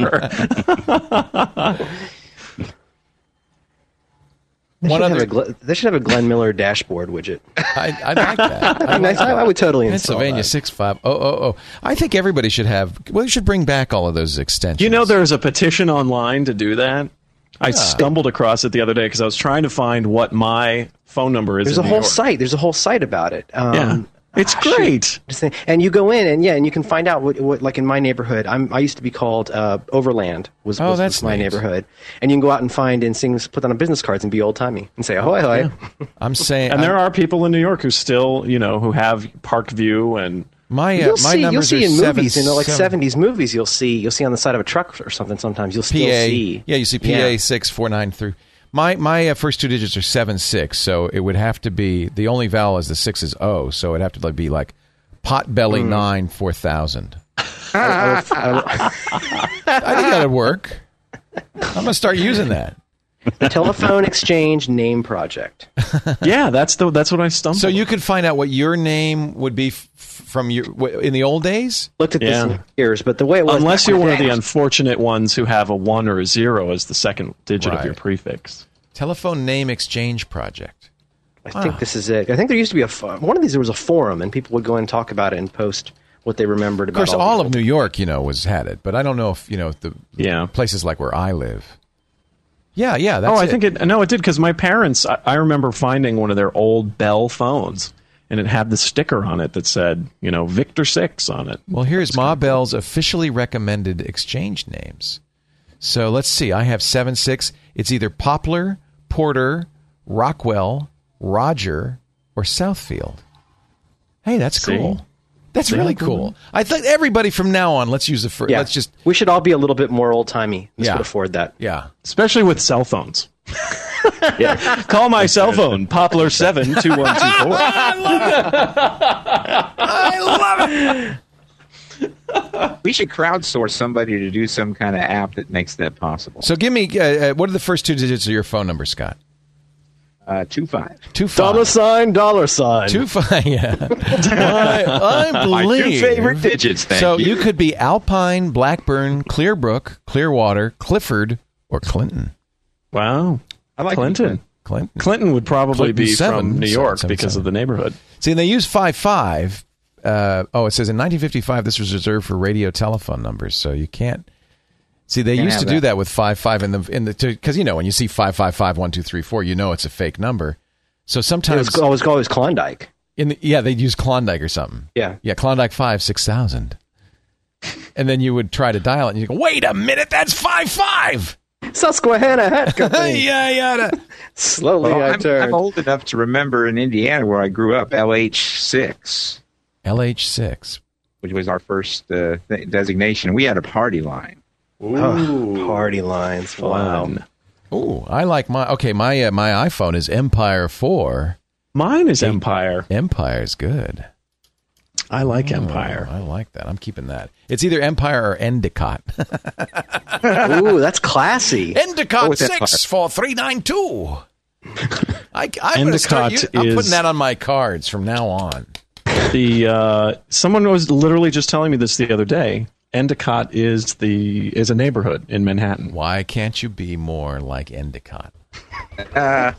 They One should, have other- a Glenn, they should have a Glenn Miller dashboard widget. I, I like that. I, I, mean, like I, that. I would totally install Pennsylvania that. six five oh oh oh. I think everybody should have. Well, you should bring back all of those extensions. You know, there's a petition online to do that. I stumbled across it the other day because I was trying to find what my phone number is. There's in a New whole York. site. There's a whole site about it. Um, Yeah. It's ah, shoot. great. Just think- And you go in and yeah, and you can find out what, what like in my neighborhood. I'm I used to be called uh, Overland was, Oh, was, that's was my neat. neighborhood, and you can go out and find and things put on business cards and be old timey and say ahoy hoy. I'm saying, And there I'm- are people in New York who still, you know, who have Park View and my uh, You'll my see you'll numbers see are in seven, movies in the, like seven- seventies movies. You'll see you'll see on the side of a truck or something. Sometimes you'll still P A. see Yeah, you see P A Yeah. six four nine three. My my uh, first two digits are seven six, so it would have to be the only vowel is the six is O, so it'd have to like, be like Potbelly nine four thousand. I would- I would- I think that'd work. I'm gonna start using that. the Telephone Exchange Name Project. yeah, that's the that's what I stumbled. So you could find out what your name would be f- from your w- in the old days. Looked at this Yeah. in years, but the way it was Unless back you're in one of the day- unfortunate ones who have a one or a zero as the second digit of your Right. prefix. Telephone Name Exchange Project. I think this is it. I think there used to be a fo- one of these. There was a forum, and people would go in and talk about it and post what they remembered Of about. course, all, all the of New York, you know, was had it, but I don't know if you know the Yeah. places like where I live. Yeah, yeah. That's oh, I it. think it. No, it did because my parents. I, I remember finding one of their old Bell phones, and it had the sticker on it that said, you know, Victor Six on it. Well, here's Ma Bell's officially recommended exchange names. So let's see. I have seven six. It's either Poplar, Porter, Rockwell, Roger, or Southfield. Hey, that's See? cool. That's really cool. I think everybody from now on, let's use the first. Yeah. Let's just. We should all be a little bit more old timey. This Yeah. could afford that. Yeah. Especially with cell phones. Yeah. Call my cell phone, Poplar seven two one two four. I love it. We should crowdsource somebody to do some kind of app that makes that possible. So give me, uh, uh, what are the first two digits of your phone number, Scott? Uh, two five. Two five. Dollar sign, dollar sign. Two five, yeah. I, I My believe. two favorite digits, thank so you. you could be Alpine, Blackburn, Clearbrook, Clearwater, Clifford, or Clinton. Wow. I like Clinton. Clinton. Clinton would probably Clinton be seven, from New York seven, seven, because seven. of the neighborhood. See, and they use five five. Uh, oh, it says in nineteen fifty-five this was reserved for radio telephone numbers, so you can't. See, they Can't used to have do that. that with five five in the in the because you know when you see five five five one two three four, you know it's a fake number. So It sometimes was always, always Klondike. in the, yeah they'd use Klondike or something. Yeah. Yeah, Klondike five six thousand, and then you would try to dial it, and you go, wait a minute, that's five five. Susquehanna Hat Company. yeah, yeah. Slowly Well, I I'm, turned. I'm old enough to remember in Indiana where I grew up, L H six, L H six. which was our first uh, th- designation. We had a party line. Oh, party lines. Wow. Fun. Oh, I like my okay. My uh, my iPhone is Empire four. Mine is Empire. Empire's good. I like Oh, Empire. I like that. I'm keeping that. It's either Empire or Endicott. Ooh, that's classy. Endicott Oh, it's six Empire. for three nine two. I, I'm gonna start. Endicott u- I'm is- putting that on my cards from now on. The uh, someone was literally just telling me this the other day. Endicott is the is a neighborhood in Manhattan. Why can't you be more like Endicott? Uh,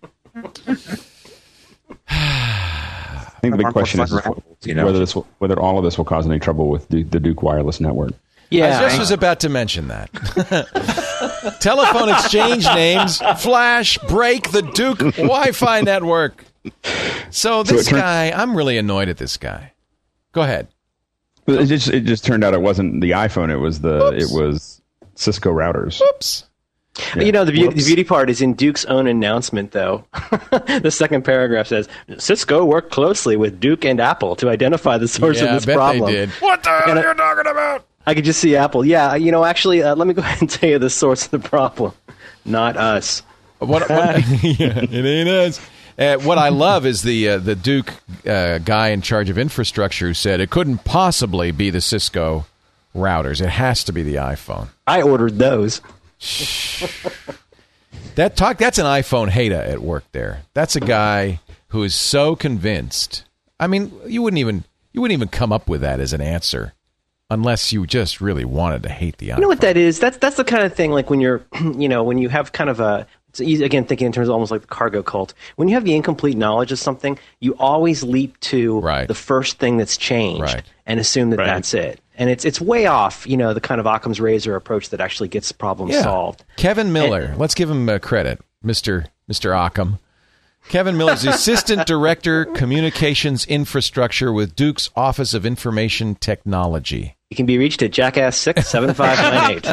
I think the big More question is, fun is rabbits, you know? whether this will, whether all of this will cause any trouble with the, the Duke Wireless network. Yeah. I just was about to mention that. Telephone exchange names, flash, break the Duke Wi-Fi network. So this it turn- guy, I'm really annoyed at this guy. Go ahead. But It just it just turned out it wasn't the iPhone. It was the Oops. it was Cisco routers. Oops. You know, the beauty, the Whoops. beauty part is in Duke's own announcement, though. The second paragraph says, Cisco worked closely with Duke and Apple to identify the source Yeah, of I this bet problem. they did. What the hell And are I- you talking about? I could just see Apple. Yeah, you know, actually, uh, let me go ahead and tell you the source of the problem. Not us. What, what, yeah, it ain't us. Uh, what I love is the uh, the Duke uh, guy in charge of infrastructure who said it couldn't possibly be the Cisco routers. It has to be the iPhone. I ordered those. That talk. That's an iPhone hater at work. There. That's a guy who is so convinced. I mean, you wouldn't even you wouldn't even come up with that as an answer, unless you just really wanted to hate the iPhone. You know what that is? That's that's the kind of thing like when you're, you know, when you have kind of a, it's easy, again, thinking in terms of almost like the cargo cult. When you have the incomplete knowledge of something, you always leap to Right. the first thing that's changed Right. and assume that Right. that's it. And it's it's way off, you know, the kind of Occam's razor approach that actually gets problems Yeah. solved. Kevin Miller. Let's give him uh, credit, Mister Mister Occam. Kevin Miller is the Assistant Director, Communications Infrastructure with Duke's Office of Information Technology. You can be reached at jackass six seven five nine eight.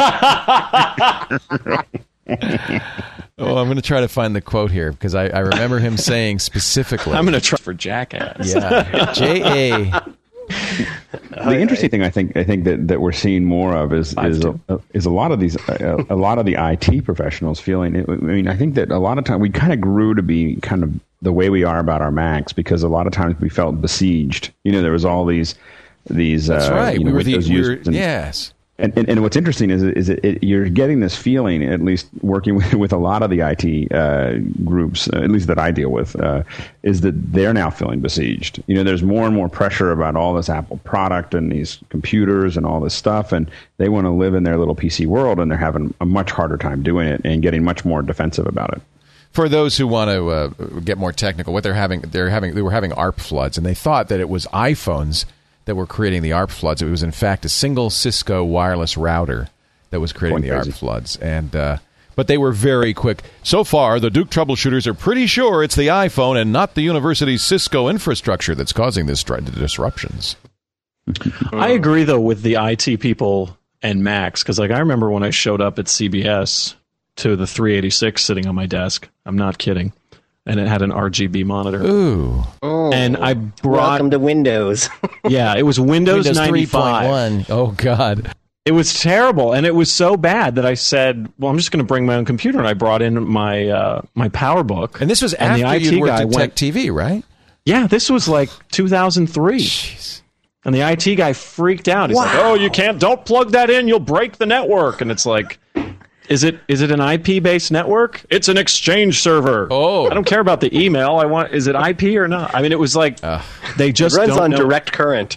Oh, I'm going to try to find the quote here because I, I remember him saying specifically. I'm going to try for Jackass. Yeah. J A. The interesting thing I think I think that, that we're seeing more of is Five is two. a, is a lot of these a, a lot of the I T professionals feeling it. I mean, I think that a lot of time we kind of grew to be kind of the way we are about our Macs because a lot of times we felt besieged. You know, there was all these these That's uh, right. you know, We were the. Windows We were, users and- yes. And, and, and what's interesting is, is it, it, you're getting this feeling, at least working with, with a lot of the I T uh, groups, uh, at least that I deal with, uh, is that they're now feeling besieged. You know, there's more and more pressure about all this Apple product and these computers and all this stuff, and they want to live in their little P C world, and they're having a much harder time doing it and getting much more defensive about it. For those who want to uh, get more technical, what they're having, they're having, they were having A R P floods, and they thought that it was iPhones that were creating the A R P floods. It was in fact a single Cisco wireless router that was creating Going the A R P crazy. floods, and uh, but they were very quick. So far, the Duke troubleshooters are pretty sure it's the iPhone and not the university's Cisco infrastructure that's causing this dr- disruptions. I agree though with the I T people and Macs because like I remember when I showed up at C B S to the three eighty-six sitting on my desk. I'm not kidding. and it had an R G B monitor. Ooh. Oh, and I brought. Welcome to Windows. Yeah, it was Windows, Windows ninety-five. three point one. Oh, God. It was terrible, and it was so bad that I said, "Well, I'm just going to bring my own computer." And I brought in my uh, my PowerBook. And this was and after the I T you worked guy at went, Tech T V, right? Yeah, this was like two thousand three. Jeez. And the I T guy freaked out. He's Wow. like, "Oh, you can't! Don't plug that in. You'll break the network." And it's like, "Is it is it an I P-based network? It's an Exchange server. Oh. I don't care about the email. I want is it I P or not? I mean, it was like Uh, they just It runs don't on know, direct current.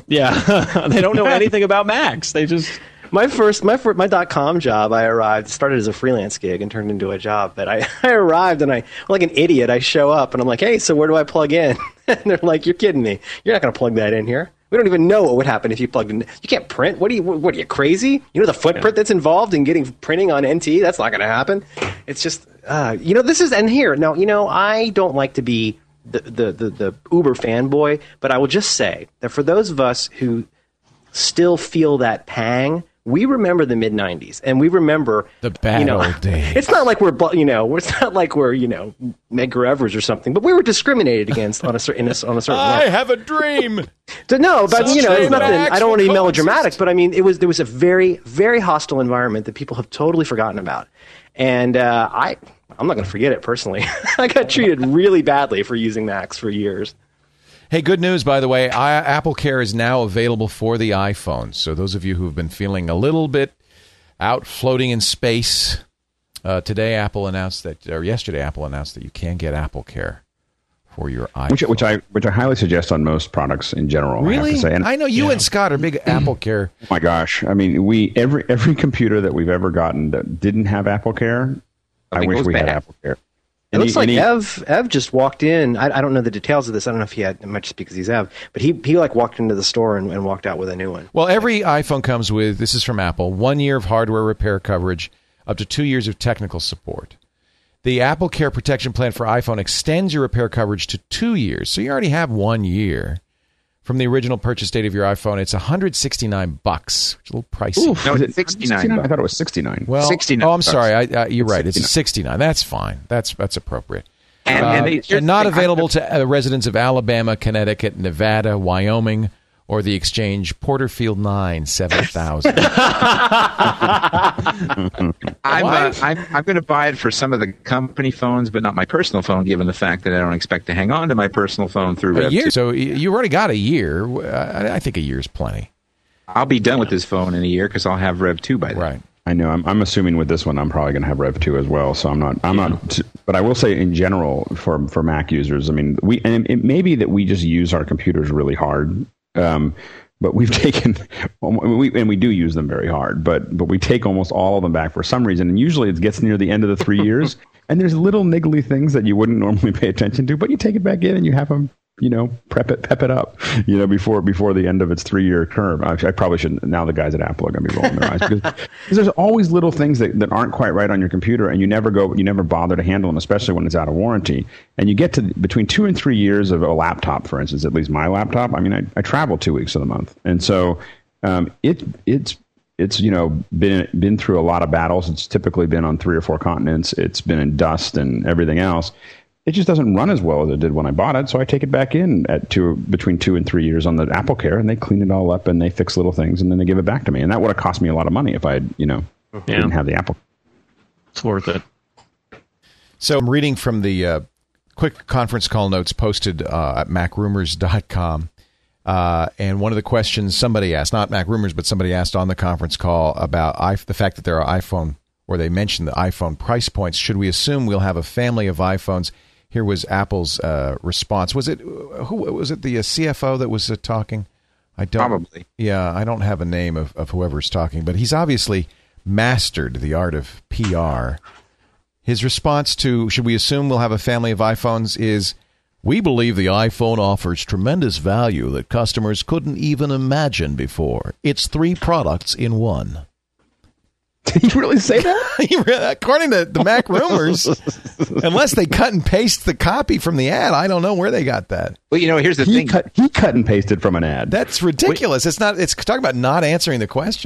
Yeah, they don't know anything about Macs. They just My first, my first, my dot com job, I arrived, started as a freelance gig and turned into a job. But I, I arrived and I, like an idiot, I show up and I'm like, hey, so where do I plug in? And they're like, you're kidding me. You're not going to plug that in here. We don't even know what would happen if you plugged in. You can't print. What are you, what are you, crazy? You know the footprint that's involved in getting printing on N T? That's not going to happen. It's just, uh, you know, this is, and here, now, you know, I don't like to be the, the, the, the Uber fanboy, but I will just say that for those of us who still feel that pang, we remember the mid nineties, and we remember The bad you know, old days. It's not like we're, bu- you know, it's not like we're, you know, Medgar Evers or something, but we were discriminated against on a certain, on a certain I level. have a dream. So, no, but Such you know, it's a nothing. Max I don't want to be will melodramatic, coexist. but I mean, it was there was a very, very hostile environment that people have totally forgotten about, and uh, I, I'm not going to forget it personally. I got treated really badly for using Macs for years. Hey, good news, by the way. I, Apple Care is now available for the iPhone. So those of you who have been feeling a little bit out floating in space, uh, today Apple announced that, or yesterday Apple announced that you can get Apple Care for your iPhone. Which, which I which I highly suggest on most products in general. I, have Really? to say. And, I know you and Scott are big Apple Care. oh my gosh, I mean, we every every computer that we've ever gotten that didn't have Apple Care, I, think wish goes we had bad. Apple Care. It looks like Any- Ev Ev just walked in. I, I don't know the details of this. I don't know if he had much just because he's Ev, but he he like walked into the store and, and walked out with a new one. Well, every iPhone comes with, this is from Apple, one year of hardware repair coverage, up to two years of technical support. The Apple Care Protection Plan for iPhone extends your repair coverage to two years, so you already have one year. From the original purchase date of your iPhone, it's one hundred sixty-nine bucks, which is a little pricey. Oof, No, is it's it sixty-nine I bucks. thought it was sixty-nine. Well, sixty-nine oh, I'm bucks. sorry. I, uh, you're right. It's sixty-nine. sixty-nine. That's fine. That's that's appropriate. And, Uh, and, they, here's and the not thing, I- available to uh, residents of Alabama, Connecticut, Nevada, Wyoming, or the exchange Porterfield nine seven thousand. I'm, Why? uh, I'm, I'm going to buy it for some of the company phones, but not my personal phone, given the fact that I don't expect to hang on to my personal phone through A Rev year. two. So y- you've already got a year. I, I think a year is plenty. I'll be done with this phone in a year because I'll have Rev two by then. Right. I know. I'm, I'm assuming with this one, I'm probably going to have Rev two as well. So I'm not. I'm not. But I will say, in general, for for Mac users, I mean, we and it may be that we just use our computers really hard. Um, but we've taken, we, and we do use them very hard. But but we take almost all of them back for some reason, and usually it gets near the end of the three years, and there's little niggly things that you wouldn't normally pay attention to, but you take it back in and you have them. You know, prep it, pep it up. You know, before before the end of its three year term. I, I probably shouldn't. Now the guys at Apple are going to be rolling their eyes because, because there's always little things that, that aren't quite right on your computer, and you never go, you never bother to handle them, especially when it's out of warranty. And you get to between two and three years of a laptop, for instance. At least my laptop. I mean, I, I travel two weeks of the month, and so um, it it's it's you know been been through a lot of battles. It's typically been on three or four continents. It's been in dust and everything else. It just doesn't run as well as it did when I bought it, so I take it back in at two, between two and three years on the Apple Care, and they clean it all up and they fix little things, and then they give it back to me. And that would have cost me a lot of money if I had, you know, Yeah. didn't have the Apple. It's worth it. So I'm reading from the uh, quick conference call notes posted uh, at mac rumors dot com. Uh, and one of the questions somebody asked, not Mac Rumors, but somebody asked on the conference call about I, the fact that there are iPhone, or they mentioned the iPhone price points. Should we assume we'll have a family of iPhones? Here was Apple's uh, response. Was it who was it the uh, C F O that was uh, talking? I don't. Probably. Yeah, I don't have a name of, of whoever's talking, but he's obviously mastered the art of P R. His response to should we assume we'll have a family of iPhones is, we believe the iPhone offers tremendous value that customers couldn't even imagine before. It's three products in one. Did he really say that? According to the Mac Rumors, unless they cut and paste the copy from the ad, I don't know where they got that. Well, you know, here's the He thing. cut, he cut and pasted from an ad. That's ridiculous. It's not. It's talking about not answering the question.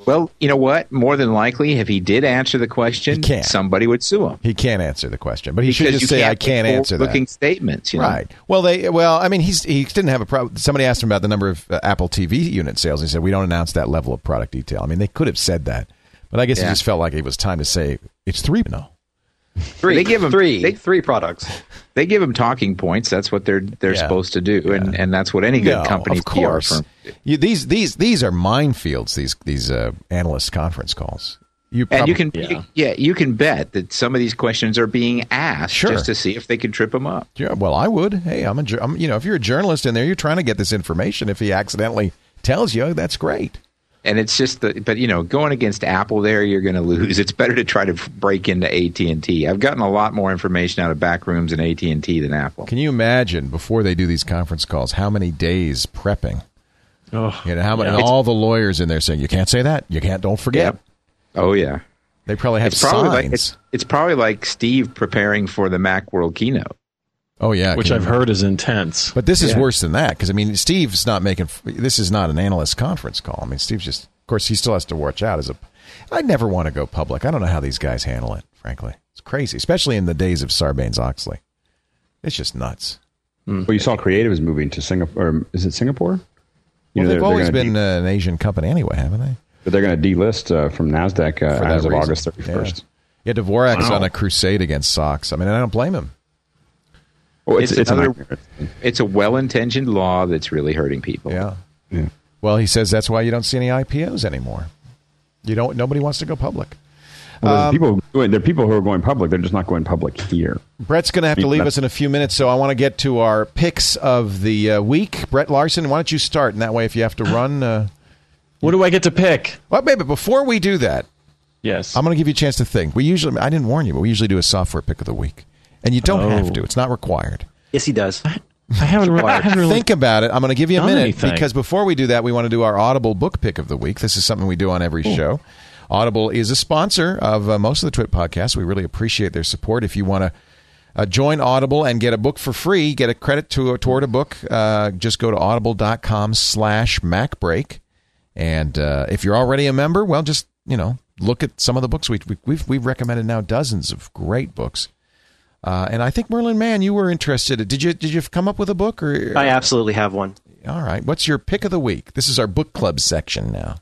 Well, you know what? More than likely, if he did answer the question, somebody would sue him. He can't answer the question, but he because should just say, can't "I can't answer that." Looking statements, you know? Right. Well, they. Well, I mean, he's he didn't have a problem. Somebody asked him about the number of uh, Apple T V unit sales. He said, "We don't announce that level of product detail." I mean, they could have said that, but I guess Yeah. he just felt like it was time to say it's three. No, Three. They give him three. they- three products. They give him talking points. That's what they're they're Yeah. supposed to do, and and that's what any good no, company's of course. P R firm. You, these these these are minefields. These these uh, analyst conference calls. You And you probably- can, Yeah. you, yeah, you can bet that some of these questions are being asked Sure. just to see if they can trip him up. Yeah, well, I would. Hey, I'm a, jour- I'm, you know, if you're a journalist in there, you're trying to get this information. If he accidentally tells you, that's great. And it's just the, but you know, going against Apple there, you're going to lose. It's better to try to break into A T and T. I've gotten a lot more information out of back rooms in A T and T than Apple. Can you imagine before they do these conference calls, how many days prepping? Oh, You know, how many, yeah. and all the lawyers in there saying, you can't say that. You can't, don't forget. Yep. Oh yeah. They probably have It's probably signs. like it's, it's probably like Steve preparing for the Macworld keynote. oh, yeah. which can I've you- heard is intense. But this is Yeah. worse than that because, I mean, Steve's not making, this is not an analyst conference call. I mean, Steve's just, of course, he still has to watch out as a, I never want to go public. I don't know how these guys handle it, frankly. It's crazy, especially in the days of Sarbanes-Oxley. It's just nuts. Well, you saw Creative is moving to Singapore. Or is it Singapore? You Well, know, they've they're- always they're gonna been de- uh, an Asian company anyway, haven't they? but they're going to delist uh, from NASDAQ uh, For that as of reason. August thirty-first. Yeah, Dvorak's Wow. on a crusade against SOX. I mean, I don't blame him. Well, it's, It's it's, a another- nightmare. It's a well-intentioned law that's really hurting people. Yeah. Yeah. Well, he says that's why you don't see any I P Os anymore. You don't. Nobody wants to go public. Well, there's Um, people going, there are people who are going public. They're just not going public here. Brett's going to have to leave us in a few minutes, so I want to get to our picks of the uh, week. Brett Larson, why don't you start? And that way, if you have to run, uh, What do I get to pick? well, maybe before we do that, Yes. I'm going to give you a chance to think. We usually, I didn't warn you, but we usually do a software pick of the week, and you don't Oh. have to. It's not required. Yes, he does. I haven't, re- I haven't really Think about it. I'm going to give you a done minute anything. because before we do that, we want to do our Audible book pick of the week. This is something we do on every show. Audible is a sponsor of uh, most of the Twit podcasts. We really appreciate their support. If you want to uh, join Audible and get a book for free, get a credit to toward a book, uh, just go to audible.com slash MacBreak. And uh, if you're already a member, well, just, you know, look at some of the books. We, we, we've, we've recommended now dozens of great books. Uh, and I think, Merlin Mann, you were interested. Did you did you come up with a book? Or I absolutely have one. All right. What's your pick of the week? This is our book club section now.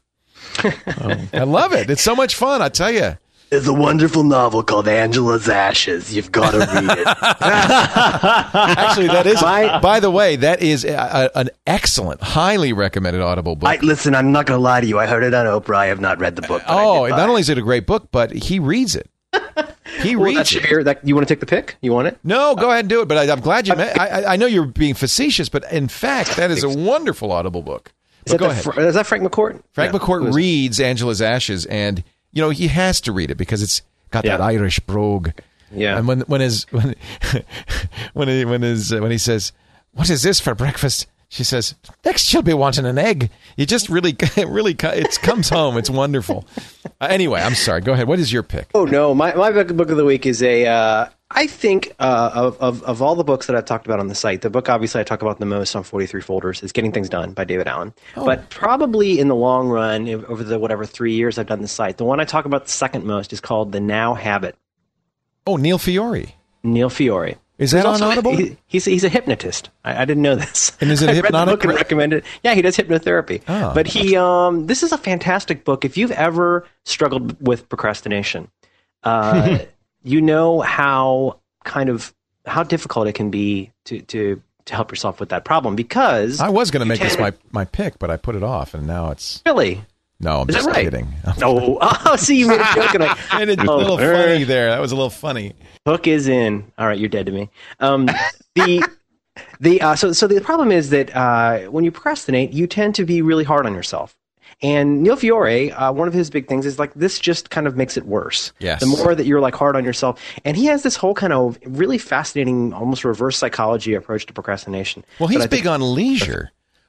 I love it. It's so much fun, I tell you. There's a wonderful novel called Angela's Ashes. You've got to read it. Actually, that is, My- by the way, that is a, a, an excellent, highly recommended Audible book. I, listen, I'm not going to lie to you. I heard it on Oprah. I have not read the book. But oh, I did not buy only it. is it a great book, but he reads it. He Well, reads that's it. your, that, you want to take the pick? You want it? No, go ahead and do it. But I, I'm glad you. I, I, I know you're being facetious, but in fact, that is a wonderful Audible book. Is But that, go the, ahead. Fr- is that Frank McCourt? Frank Yeah. McCourt Who is it? reads Angela's Ashes, and you know he has to read it because it's got that Yeah. Irish brogue. Yeah. And when when his when when he, when his uh, when he says, "What is this for breakfast?" She says, "Next she'll be wanting an egg." You just really it really it comes home. It's wonderful. Uh, anyway, I'm sorry. Go ahead. What is your pick? Oh no, my my book, book of the week is a. Uh, I think uh, of, of of all the books that I've talked about on the site, the book obviously I talk about the most on forty-three Folders is Getting Things Done by David Allen. But probably in the long run, if- over the whatever three years I've done the site, the one I talk about the second most is called The Now Habit. Oh, Neil Fiore. Neil Fiore. Is that He's on also- Audible? he- he's he's a hypnotist. I, I didn't know this. And is it I read the hypnotic book and re- recommended? Yeah, he does hypnotherapy. Oh. But he um this is a fantastic book. If you've ever struggled with procrastination, uh, you know how kind of how difficult it can be to to to help yourself with that problem because I was going to you make this tend- my, my pick, but I put it off, and now it's really. no. I'm Is that just right? kidding. Oh, oh, see, you made a joke and I. And it's a Oh, little er. funny there. That was a little funny. Hook is in. All right, you're dead to me. Um, the the uh, so so the problem is that uh, when you procrastinate, you tend to be really hard on yourself. And Neil Fiore, uh, one of his big things is like this just kind of makes it worse. Yes. The more that you're like hard on yourself, and he has this whole kind of really fascinating, almost reverse psychology approach to procrastination. Well, that he's I think- big on leisure.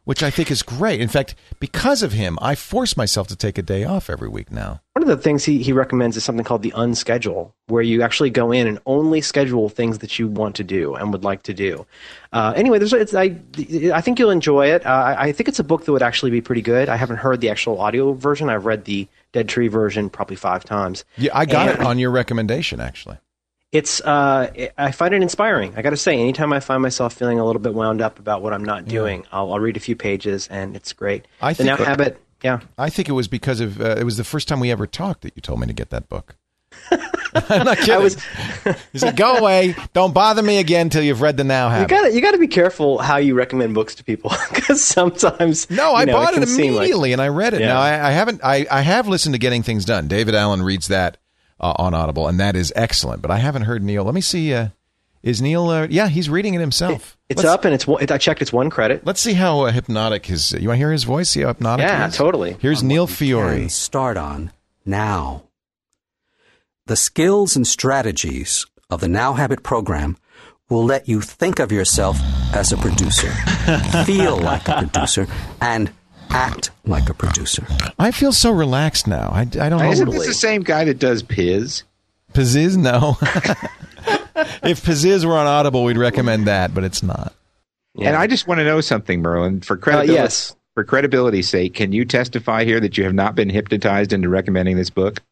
which I think is great. In fact, because of him, I force myself to take a day off every week now. One of the things he, he recommends is something called the unschedule, where you actually go in and only schedule things that you want to do and would like to do. Uh, anyway, there's it's, I, I think you'll enjoy it. Uh, I think it's a book that would actually be pretty good. I haven't heard the actual audio version. I've read the Dead Tree version probably five times. Yeah, I got and it on your recommendation, actually. It's uh, I find it inspiring. I got to say, anytime I find myself feeling a little bit wound up about what I'm not doing, yeah. I'll, I'll read a few pages, and it's great. I the think Now that, Habit, yeah. I think it was because of uh, it was the first time we ever talked that you told me to get that book. I'm not kidding. I was, you said, "Go away! Don't bother me again till you've read the Now Habit." You got you got to be careful how you recommend books to people, because sometimes no, I know, bought it, it immediately like, and I read it. Yeah. Now I, I haven't. I, I have listened to Getting Things Done. David Allen reads that. Uh, on Audible, and that is excellent. But I haven't heard Neil. Let me see. Uh, is Neil? Uh, yeah, he's reading it himself. It, it's let's, up, and it's. I checked. It's one credit. Let's see how uh, hypnotic his. You want to hear his voice? See how hypnotic? Yeah, he is? totally. Here's on Neil Fiore. Start on now. The skills and strategies of the Now Habit program will let you think of yourself as a producer, feel like a producer, and act like a producer. I feel so relaxed now. I, I don't know. Isn't this the same guy that does Piz? Piz? No. If Piz were on Audible, we'd recommend that, but it's not. Yeah. And I just want to know something, Merlin. For credibility, uh, yes. for credibility's sake, can you testify here that you have not been hypnotized into recommending this book?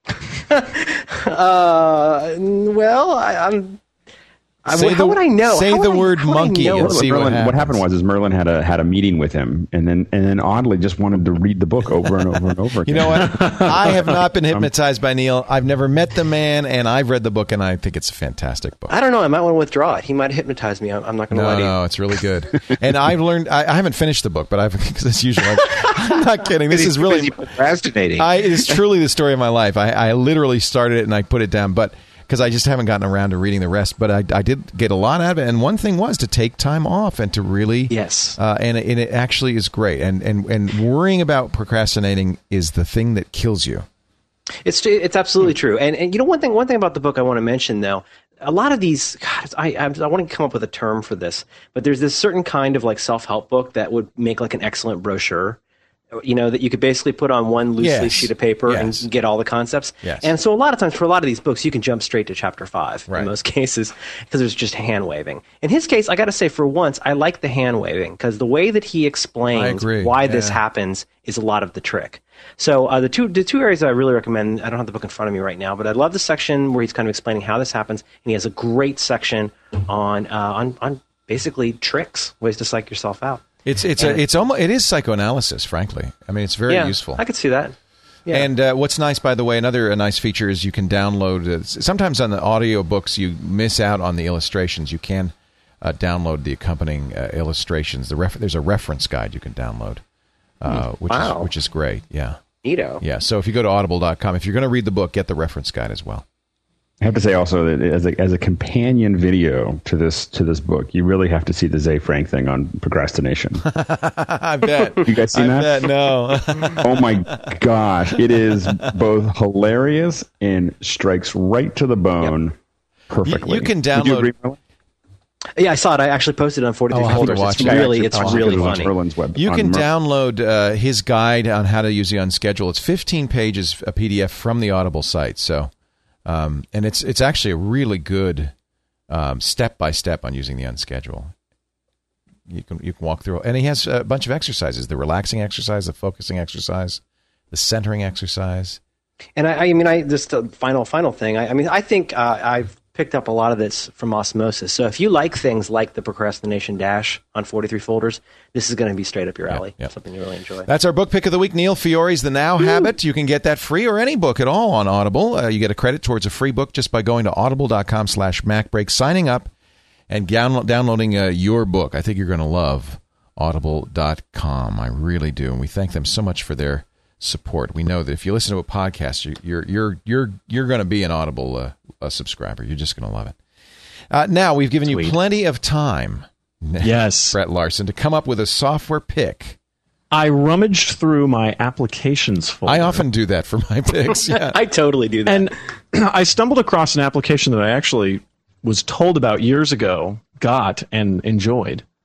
uh, well, I, I'm... I, say how the, would I know? Say how the I, word monkey and see Merlin, what happens. What happened was is Merlin had a had a meeting with him, and then and then oddly just wanted to read the book over and over and over again. You know what? I have not been hypnotized by Neil. I've never met the man, and I've read the book, and I think it's a fantastic book. I don't know. I might want to withdraw it. He might hypnotize me. I'm, I'm not going to no, lie to you. No, it's really good. And I've learned. I, I haven't finished the book, but I've because as usual. I'm not kidding. This is really procrastinating. I, it's truly the story of my life. I, I literally started it and I put it down, but. Because I just haven't gotten around to reading the rest, but I, I did get a lot out of it. And one thing was to take time off and to really, yes, uh, and, and it actually is great. And, and and worrying about procrastinating is the thing that kills you. It's it's absolutely true. And and you know one thing one thing about the book I want to mention though, a lot of these, God, I I, I want to come up with a term for this, but there's this certain kind of like self-help book that would make like an excellent brochure. You know, that you could basically put on one loose leaf yes. sheet of paper yes. and get all the concepts. Yes. And so a lot of times for a lot of these books, you can jump straight to chapter five right. in most cases because there's just hand waving. In his case, I got to say for once, I like the hand waving because the way that he explains why yeah. this happens is a lot of the trick. So uh, the two the two areas that I really recommend, I don't have the book in front of me right now, but I love the section where he's kind of explaining how this happens. And he has a great section on uh, on, on basically tricks, ways to psych yourself out. It's it's a, it's almost it is psychoanalysis, frankly. I mean, it's very yeah, useful. I could see that. Yeah. And uh, what's nice, by the way, another a nice feature is you can download. Uh, sometimes on the audio books you miss out on the illustrations. You can uh, download the accompanying uh, illustrations. The ref- there's a reference guide you can download, uh, which wow. is which is great. Yeah, neato. Yeah. So if you go to audible dot com, if you're going to read the book, get the reference guide as well. I have to say also that as a as a companion video to this to this book, you really have to see the Zay Frank thing on procrastination. I bet. You guys seen I that? Bet, no. Oh my gosh, it is both hilarious and strikes right to the bone yep. perfectly. You, you can Did you download. agree, Yeah, I saw it. I actually posted it on forty-three oh, folders. It's really, it's really funny. Web, you can Mer- download uh, his guide on how to use the Unschedule. It's fifteen pages, a P D F from the Audible site. So. Um, and it's it's actually a really good um, step-by-step on using the Unschedule. You can you can walk through, and he has a bunch of exercises: the relaxing exercise, the focusing exercise, the centering exercise. And I, I mean, I just a final final thing. I, I mean, I think uh, I've picked up a lot of this from osmosis. So if you like things like the procrastination dash on forty-three folders, this is going to be straight up your alley. Yeah, yeah. Something you really enjoy. That's our book pick of the week. Neil Fiore's The Now Habit. You can get that free or any book at all on Audible. Uh, you get a credit towards a free book just by going to audible dot com slash MacBreak, signing up, and down- downloading uh, your book. I think you're going to love audible dot com. I really do. And we thank them so much for their support. We know that if you listen to a podcast, you're you're you're you're, you're going to be an Audible uh, a subscriber. You're just going to love it. Uh, now we've given Sweet. you plenty of time, yes, Brett Larson, to come up with a software pick. I rummaged through my applications folder. I often do that for my picks. Yeah. I totally do that. And I stumbled across an application that I actually was told about years ago, got and enjoyed.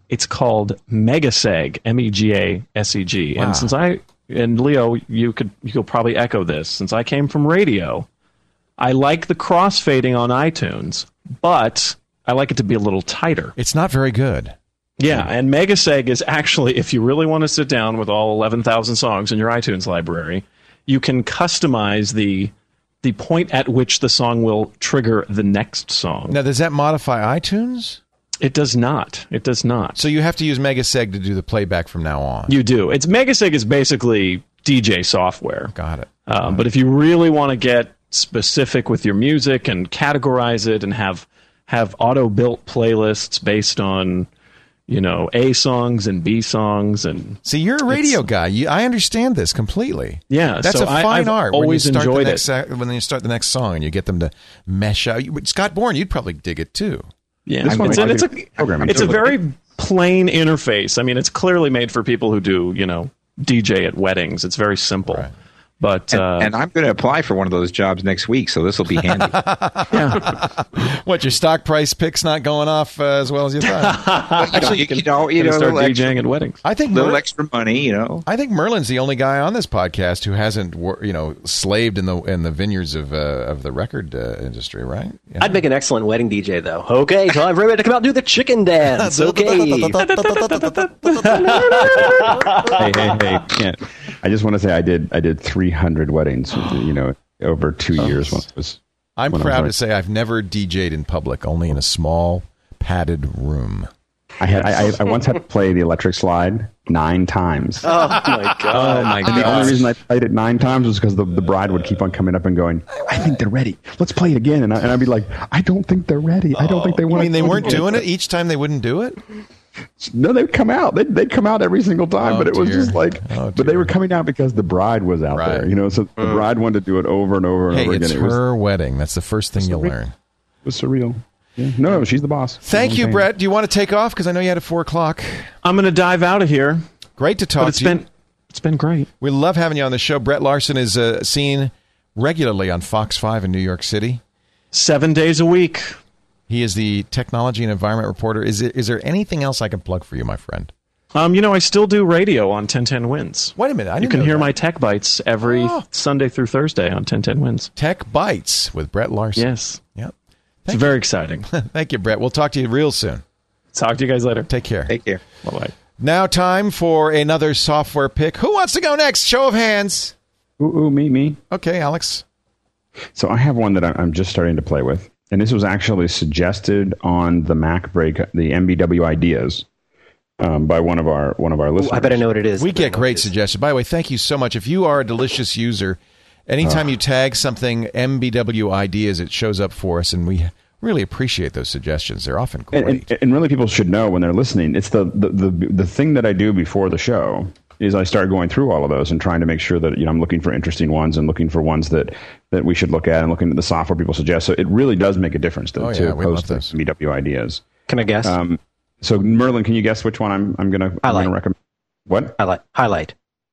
It's called Megaseg, M E G A S E G. Wow. And since I and Leo, you could you could probably echo this. Since I came from radio, I like the crossfading on iTunes, but I like it to be a little tighter. It's not very good. Yeah, and Megaseg is actually, if you really want to sit down with all eleven thousand songs in your iTunes library, you can customize the the point at which the song will trigger the next song. Now, does that modify iTunes? It does not. It does not. So you have to use Megaseg to do the playback from now on. You do. It's Megaseg is basically D J software. Got it. Um, but if you really want to get specific with your music and categorize it and have have auto-built playlists based on, you know, A songs and B songs and see, you're a radio guy. You, I understand this completely. Yeah, that's so a fine I, I've art. Always when you start enjoyed the next, it. When you start the next song and you get them to mesh out. You, Scott Bourne, you'd probably dig it too. Yeah, This it's, one- a, it's a Programming it's a too. very plain interface. I mean, it's clearly made for people who do, you know, D J at weddings. It's very simple. Right. But And, uh, and I'm going to apply for one of those jobs next week, so this will be handy. What, your stock price pick's not going off uh, as well as you thought? Actually, you, you know, you gonna know, a start little extra, DJing at weddings. I think little Mer- extra money, you know. I think Merlin's the only guy on this podcast who hasn't, wor- you know, slaved in the in the vineyards of uh, of the record uh, industry, right? Yeah. I'd make an excellent wedding D J, though. Okay, time for everybody to come out and do the chicken dance. Okay. hey, hey, hey! Can't. I just want to say I did. I did three hundred weddings. You know, over two years. When I was. I'm when I was proud like- to say I've never D J'd in public, only in a small padded room. I had. I, I, I once had to play the electric slide nine times. Oh, my God. Oh my And the god! only reason I played it nine times was because the, the bride would keep on coming up and going, I think they're ready. Let's play it again. And, I, and I'd be like, I don't think they're ready. I don't think they You want mean they weren't doing it each time? They wouldn't do it? No, they'd come out. They'd, they'd come out every single time. Oh, but it was dear. just like, Oh, but they dear. were coming out because the bride was out Right. there. You know, so the bride wanted to do it over and over and Hey, over it's again. It was, her wedding. That's the first thing you'll surreal. learn. it was surreal. Yeah. No, she's the boss. Thank That's you, what I'm Brett. Do you want to take off? Because I know you had a four o'clock. I'm going to dive out of here. Great to talk But it's to you. been it's been great. We love having you on the show. Brett Larson is uh, seen regularly on Fox five in New York City. Seven days a week. He is the technology and environment reporter. Is it, is there anything else I can plug for you, my friend? Um, you know, I still do radio on ten ten Wins. Wait a minute. I You didn't can know hear that. my Tech Bites every Oh. Sunday through Thursday on ten ten Wins. Tech Bites with Brett Larson. Yes. Yep. It's very exciting. Thank you, Brett. We'll talk to you real soon. Talk to you guys later. Take care. Take care. Bye-bye. Now time for another software pick. Who wants to go next? Show of hands. Ooh, ooh, me, me. Okay, Alex. So I have one that I- I'm just starting to play with. And this was actually suggested on the Mac Break, the M B W Ideas, um, by one of our one of our Ooh, listeners. I bet I know what it is. We I bet I get know what great it is. suggestions. By the way, thank you so much. If you are a delicious user, anytime you tag something M B W Ideas, it shows up for us, and we really appreciate those suggestions. They're often great. And, and, and really, people should know when they're listening. It's the, the the the thing that I do before the show is I start going through all of those and trying to make sure that you know I'm looking for interesting ones and looking for ones that, that we should look at and looking at the software people suggest. So it really does make a difference to, Oh, to yeah, we love post those. M B W Ideas. Can I guess? Um, so Merlin, can you guess which one I'm I'm gonna I'm Highlight. gonna recommend? What? Highlight. Highlight.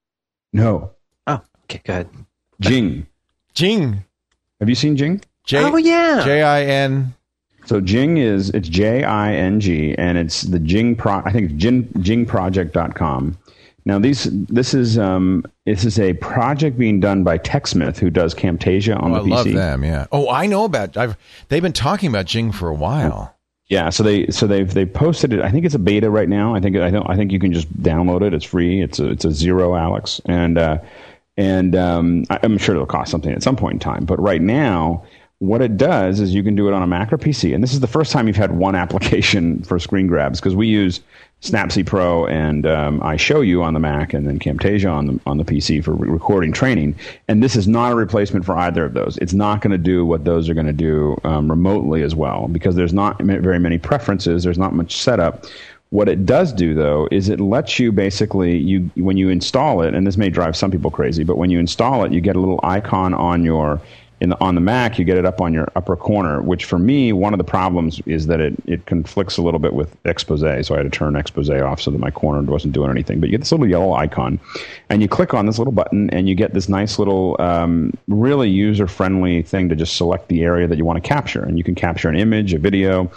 No, Oh, okay, go ahead. Jing. Jing. Have you seen Jing? J- Oh, yeah. J I N. So Jing is it's J I N G and it's the Jing Pro. I think it's Jing, jing project dot com. Now these this is um this is a project being done by TechSmith who does Camtasia on Oh, the I P C. love them. Yeah. Oh, I know about. I've. They've been talking about Jing for a while. Yeah, so they so they've they posted it. I think it's a beta right now. I think I don't I think you can just download it. It's free. It's a, it's a zero, Alex, and uh, and um, I- I'm sure it'll cost something at some point in time. But right now, what it does is you can do it on a Mac or P C. And this is the first time you've had one application for screen grabs because we use Snapseed Pro and um, I Show You on the Mac and then Camtasia on the on the P C for re- recording training. And this is not a replacement for either of those. It's not going to do what those are going to do um, remotely as well because there's not m- very many preferences. There's not much setup. What it does do, though, is it lets you basically, you when you install it, and this may drive some people crazy, but when you install it, you get a little icon on your in the, on the Mac, you get it up on your upper corner, which for me, one of the problems is that it, it conflicts a little bit with Expose. So I had to turn Expose off so that my corner wasn't doing anything. But you get this little yellow icon, and you click on this little button, and you get this nice little, um, really user-friendly thing to just select the area that you want to capture. And you can capture an image, a video.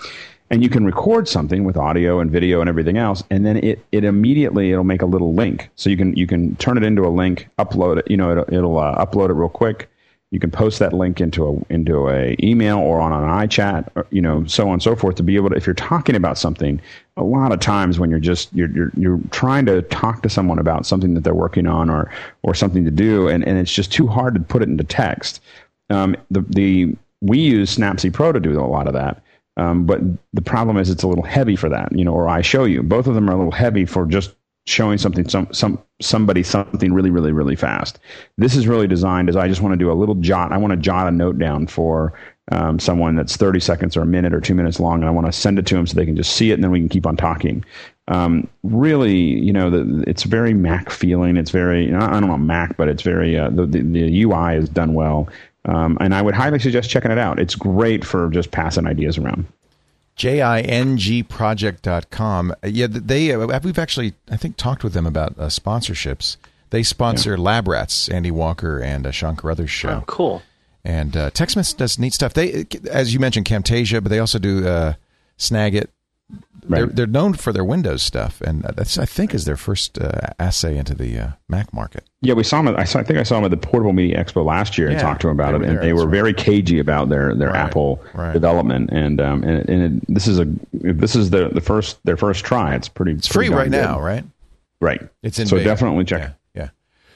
and you can record something with audio and video and everything else, and then it, it immediately it'll make a little link, so you can you can turn it into a link, upload it, you know, it'll, it'll uh, upload it real quick. You can post that link into a into a email or on an iChat, or, you know, so on and so forth, to be able to, if you're talking about something, a lot of times when you're just you're you're, you're trying to talk to someone about something that they're working on or or something to do, and, and it's just too hard to put it into text. Um, the the we use Snapseed Pro to do a lot of that. Um, but the problem is it's a little heavy for that, you know, or iShowU. Both of them are a little heavy for just showing something, some, some, somebody something really, really, really fast. This is really designed as I just want to do a little jot. I want to jot a note down for um, someone that's thirty seconds or a minute or two minutes long, and I want to send it to them so they can just see it, and then we can keep on talking. Um, really, you know, the, it's very Mac feeling. It's very, you know, I don't know Mac, but it's very, uh, the, the, the U I is done well. Um, and I would highly suggest checking it out. It's great for just passing ideas around. J I N G project dot com. Yeah, they uh, we've actually, I think, talked with them about uh, sponsorships. They sponsor yeah. Lab Rats, Andy Walker and uh, Sean Carruthers' show. Oh, cool. And uh, TechSmith does neat stuff. They, as you mentioned, Camtasia, but they also do uh, Snagit. Right. They're, they're known for their Windows stuff, and that's, I think, is their first uh, assay into the uh, Mac market. Yeah, we saw them. At, I, saw, I think I saw them at the Portable Media Expo last year and yeah, talked to them about it, and they were right. very cagey about their, their right. Apple right. development. And um, and, and it, this is a this is the the first their first try. It's pretty. It's pretty free right good. now, right? Right. It's in so beta. Definitely check yeah, it. Yeah.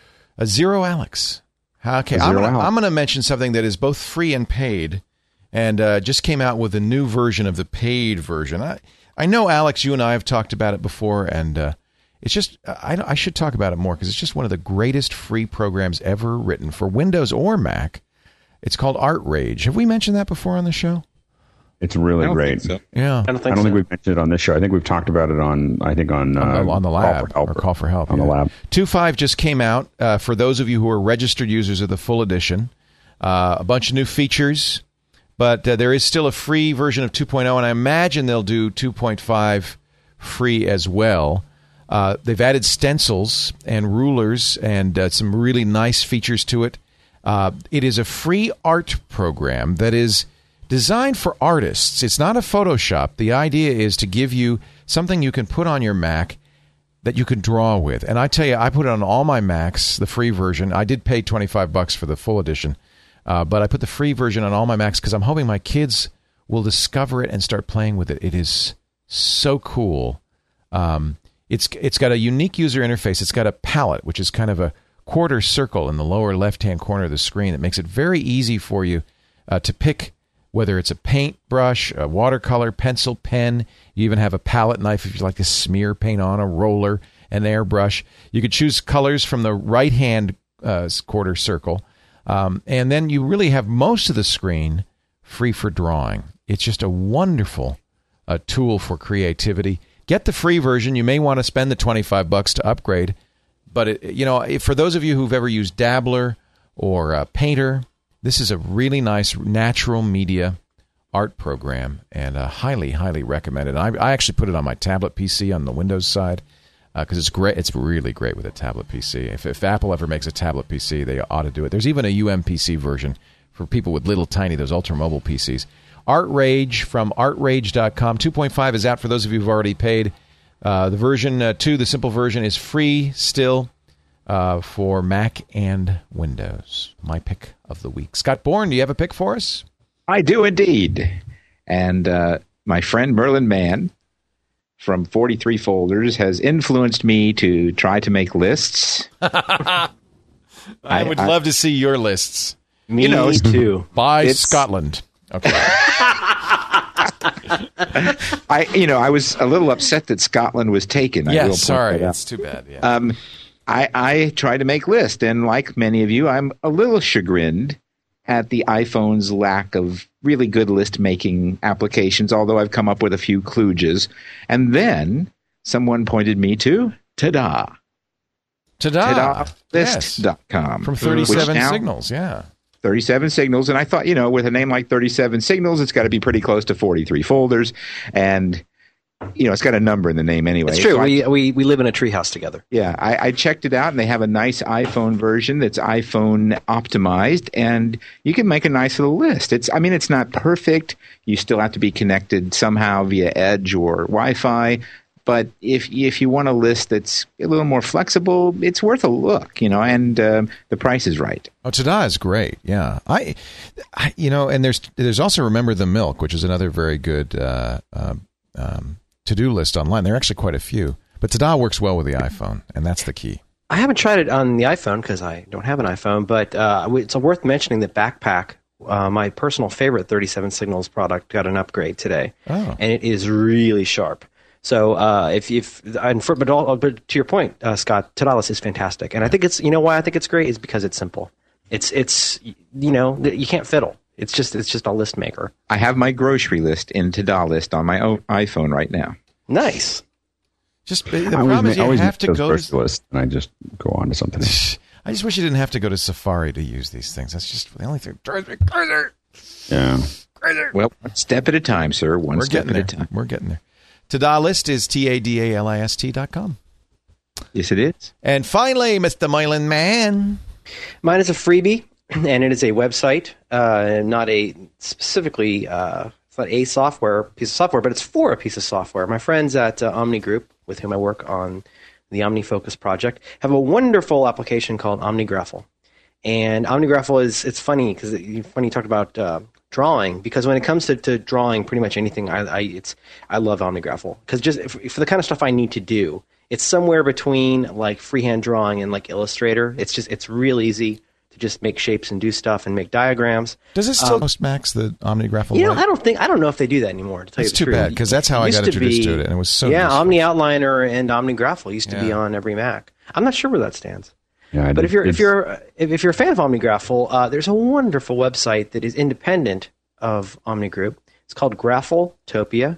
A Zero Alex. Okay, I'm gonna, I'm going to mention something that is both free and paid, and uh, just came out with a new version of the paid version. I I know, Alex, you and I have talked about it before, and uh, it's just, I, I should talk about it more because it's just one of the greatest free programs ever written for Windows or Mac. It's called ArtRage. Have we mentioned that before on the show? It's really great. So. Yeah, I don't think, I don't so. think we've mentioned it on this show. I think we've talked about it on, I think on uh, on, the, on the lab Call for Help, or Call for Help on yeah. the lab. two point five just came out uh, for those of you who are registered users of the full edition. Uh, a bunch of new features. But uh, there is still a free version of two point oh, and I imagine they'll do two point five free as well. Uh, they've added stencils and rulers and uh, some really nice features to it. Uh, it is a free art program that is designed for artists. It's not a Photoshop. The idea is to give you something you can put on your Mac that you can draw with. And I tell you, I put it on all my Macs, the free version. I did pay twenty-five bucks for the full edition. Uh, but I put the free version on all my Macs because I'm hoping my kids will discover it and start playing with it. It is so cool. Um, it's it's got a unique user interface. It's got a palette, which is kind of a quarter circle in the lower left-hand corner of the screen that makes it very easy for you uh, to pick whether it's a paint brush, a watercolor, pencil, pen. You even have a palette knife if you like to smear paint on, a roller, an airbrush. You could choose colors from the right-hand uh, quarter circle. Um, and then you really have most of the screen free for drawing. It's just a wonderful uh, tool for creativity. Get the free version. You may want to spend the twenty-five bucks to upgrade. But, it, you know, if, for those of you who've ever used Dabbler or uh, Painter, this is a really nice natural media art program and uh, highly, highly recommended. I, I actually put it on my tablet P C on the Windows side. Because uh, it's great, it's really great with a tablet P C. If, if Apple ever makes a tablet P C, they ought to do it. There's even a U M P C version for people with little tiny, those ultra mobile P Cs. ArtRage from art rage dot com. two point five is out for those of you who've already paid. Uh, the version uh, two, the simple version, is free still uh, for Mac and Windows. My pick of the week. Scott Bourne, do you have a pick for us? I do indeed. And uh, my friend Merlin Mann from forty-three Folders has influenced me to try to make lists. I, I would I, love to see your lists. Me you know, too. By it's, Scotland. Okay. I, you know, I was a little upset that Scotland was taken. Yeah, I will sorry, it's too bad. Yeah. Um, I, I try to make lists, and like many of you, I'm a little chagrined at the iPhone's lack of really good list-making applications, although I've come up with a few kludges. And then someone pointed me to Tada. Tada. List dot com. Yes. From thirty-seven now, Signals, yeah. thirty-seven Signals. And I thought, you know, with a name like thirty-seven Signals, it's got to be pretty close to forty-three Folders. And you know, it's got a number in the name anyway. It's true. So I- we, we we live in a treehouse together. Yeah, I, I checked it out, and they have a nice iPhone version that's iPhone optimized, and you can make a nice little list. It's, I mean, it's not perfect. You still have to be connected somehow via Edge or Wi-Fi. But if if you want a list that's a little more flexible, it's worth a look, you know, and um, the price is right. Oh, Tada is great. Yeah, I, I, you know, and there's there's also Remember the Milk, which is another very good uh, um, um, to-do list online. There are actually quite a few, but Tada works well with the iPhone, and that's the key. I haven't tried it on the iPhone because I don't have an iPhone, but uh, it's worth mentioning that Backpack, uh, my personal favorite thirty-seven Signals product, got an upgrade today, Oh. and it is really sharp. So uh, if if and for, but, all, but to your point, uh, Scott, Tadalis is fantastic, and I think it's, you know why I think it's great is because it's simple. It's it's you know, you can't fiddle. It's just it's just a list maker. I have my grocery list in Tada list on my own iPhone right now. Nice. Just the I problem always, is ma- you always have make to those go first to. list, and I just go on to something else. I just wish you didn't have to go to Safari to use these things. That's just the only thing that drives me crazy. Yeah. Crazy. Well, one step at a time, sir. One We're step getting at there. a time. We're getting there. Tada List is T A D A L I S T dot com. Yes, it is. And finally, Mister Mylan Man. Mine is a freebie, and it is a website, uh, not a specifically, uh, it's not a software piece of software, but it's for a piece of software. My friends at uh, Omni Group, with whom I work on the OmniFocus project, have a wonderful application called OmniGraffle. And OmniGraffle is, it's funny because it, funny you talked about uh, drawing, because when it comes to, to drawing pretty much anything, I, I it's I love OmniGraffle because just if, for the kind of stuff I need to do, it's somewhere between like freehand drawing and like Illustrator. It's just it's real easy to just make shapes and do stuff and make diagrams. Does it still Um, post Max the OmniGraffle? You know, Lite? I don't think I don't know if they do that anymore. To tell That's you the too truth. bad, 'cause that's how I Used got introduced be- to it, and it was so yeah. useful. Omni Outliner and OmniGraffle used to be Yeah. on every Mac. I'm not sure where that stands. Yeah, I But did- if you're if did- you're if, if you're a fan of OmniGraffle, uh, there's a wonderful website that is independent of Omni Group. It's called Graffletopia,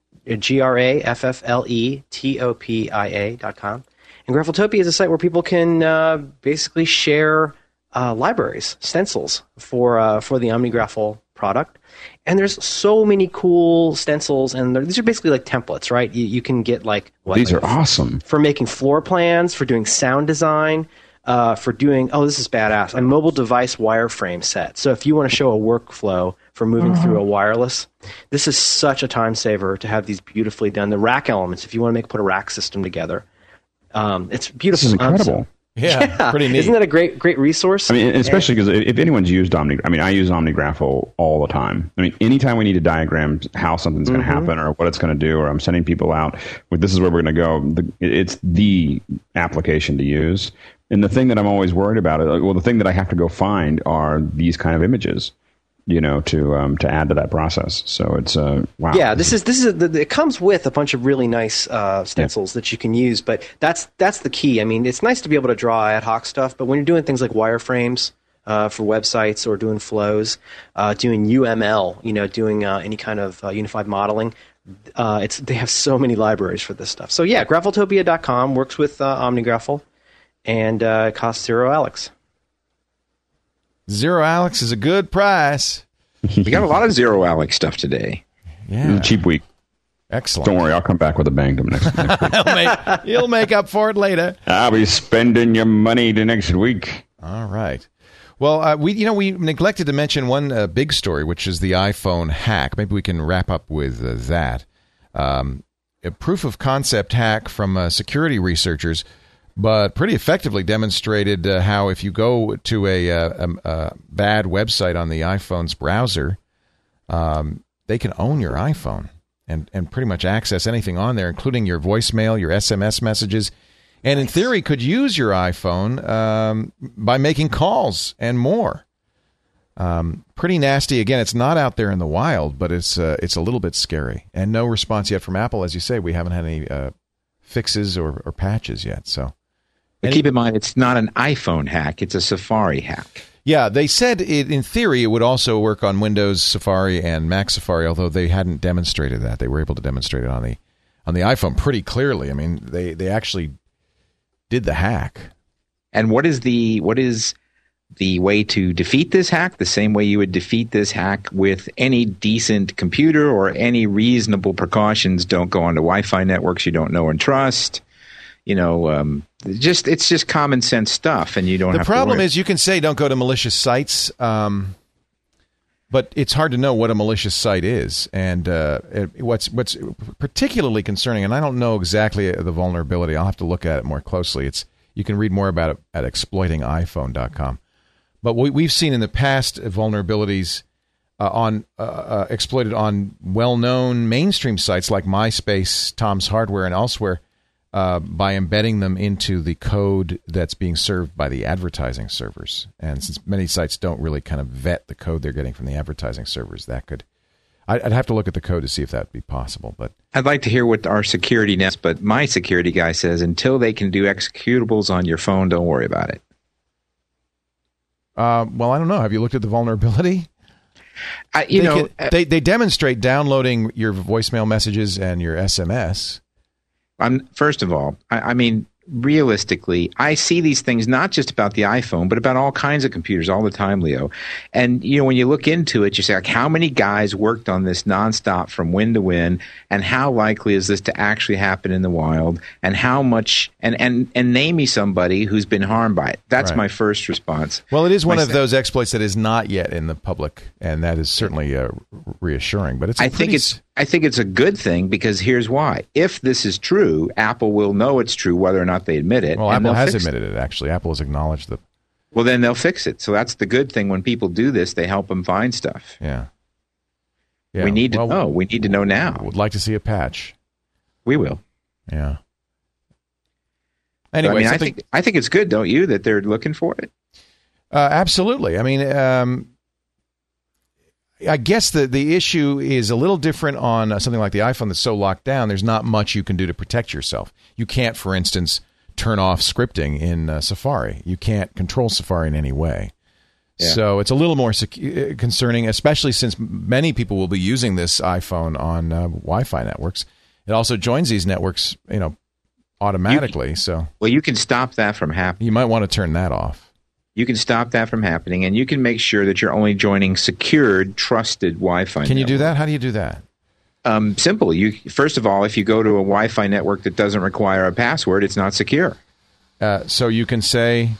G R A F F L E T O P I A dot com. And Graffletopia is a site where people can uh, basically share uh, libraries, stencils for uh, for the OmniGraffle product. And there's so many cool stencils, and they're- these are basically like templates, right? You, you can get like what, These like are awesome. for making floor plans, for doing sound design, uh, for doing, oh, this is badass, a mobile device wireframe set. So if you want to show a workflow for moving through a wireless, this is such a time saver to have these beautifully done. The rack elements, if you want to make put a rack system together, um, it's beautiful. This is incredible. Um, so- Yeah, pretty neat. Isn't that a great great resource? I mean, especially because if anyone's used Omni, I mean, I use OmniGraffle all the time. I mean, anytime we need to diagram how something's going to happen or what it's going to do, or I'm sending people out with this is where we're going to go, the, it's the application to use. And the thing that I'm always worried about, well, the thing that I have to go find are these kind of images, you know, to um, to add to that process. So it's uh, wow. Yeah, this is this is the, it comes with a bunch of really nice uh, stencils that you can use, but that's that's the key. I mean, it's nice to be able to draw ad hoc stuff, but when you're doing things like wireframes uh, for websites or doing flows, uh, doing U M L, you know, doing uh, any kind of uh, unified modeling, uh, it's they have so many libraries for this stuff. So yeah, Graffletopia dot com works with uh, OmniGraffle, and uh, it costs zero Alex. Zero Alex is a good price. We got a lot of Zero Alex stuff today. It's Yeah, a cheap week. excellent. Don't worry, I'll come back with a bang to next, next week. He'll make, he'll make up for it later. I'll be spending your money the next week. All right. Well, uh, we you know we neglected to mention one uh, big story, which is the iPhone hack. Maybe we can wrap up with uh, that. Um, a proof of concept hack from uh, security researchers, but pretty effectively demonstrated uh, how if you go to a, a, a, a bad website on the iPhone's browser, um, they can own your iPhone and, and pretty much access anything on there, including your voicemail, your S M S messages, and in theory could use your iPhone um, by making calls and more. Um, pretty nasty. Again, it's not out there in the wild, but it's uh, it's a little bit scary. And no response yet from Apple. As you say, we haven't had any uh, fixes or, or patches yet. So. But keep in mind, it's not an iPhone hack; it's a Safari hack. Yeah, they said it, in theory it would also work on Windows Safari and Mac Safari, although they hadn't demonstrated that. They were able to demonstrate it on the on the iPhone pretty clearly. I mean, they, they actually did the hack. And what is the what is the way to defeat this hack, the same way you would defeat this hack with any decent computer or any reasonable precautions. Don't go onto Wi-Fi networks you don't know and trust. You know, um, just it's just common sense stuff, and you don't the have to The problem worry. is you can say don't go to malicious sites, um, but it's hard to know what a malicious site is. And uh, it, what's what's particularly concerning, and I don't know exactly the vulnerability. I'll have to look at it more closely. It's you can read more about it at exploiting iphone dot com. But we, we've seen in the past vulnerabilities uh, on uh, uh, exploited on well-known mainstream sites like MySpace, Tom's Hardware, and elsewhere uh, by embedding them into the code that's being served by the advertising servers. And since many sites don't really kind of vet the code they're getting from the advertising servers, that could I'd, I'd have to look at the code to see if that would be possible. But I'd like to hear what our security nest, but my security guy says until they can do executables on your phone, don't worry about it. Uh, well, I don't know. Have you looked at the vulnerability? I, you they know, can, uh, they they demonstrate downloading your voicemail messages and your S M S. I'm first of all, I, I mean, realistically, I see these things not just about the iPhone, but about all kinds of computers all the time, Leo. And, you know, when you look into it, you say, like, how many guys worked on this nonstop from win to win, and how likely is this to actually happen in the wild, and how much, and, and, and name me somebody who's been harmed by it. That's Right. my first response. Well, it is one My of sec- those exploits that is not yet in the public, and that is certainly uh, reassuring. But it's a I think pretty it's I think it's a good thing, because here's why. If this is true, Apple will know it's true whether or not they admit it. Well, and Apple they'll has fix admitted it. Actually, Apple has acknowledged the. Well, then they'll fix it. So that's the good thing. When people do this, they help them find stuff. Yeah. Yeah. We need to well, know. We need to know now. Would like to see a patch. We will. Yeah. But, Anyway, I mean, I something- think I think it's good, don't you, that they're looking for it? Uh, absolutely. I mean, um, I guess the, the issue is a little different on uh, something like the iPhone that's so locked down. There's not much you can do to protect yourself. You can't, for instance, turn off scripting in uh, Safari. You can't control Safari in any way. Yeah. So it's a little more secu- concerning, especially since many people will be using this iPhone on uh, Wi-Fi networks. It also joins these networks, you know, automatically. You, so well, you can stop that from happening. You might want to turn that off. You can stop that from happening, and you can make sure that you're only joining secured, trusted Wi-Fi. Can you do networks. that? How do you do that? Um, simple. You first of all, if you go to a Wi-Fi network that doesn't require a password, it's not secure. Uh, so you can say.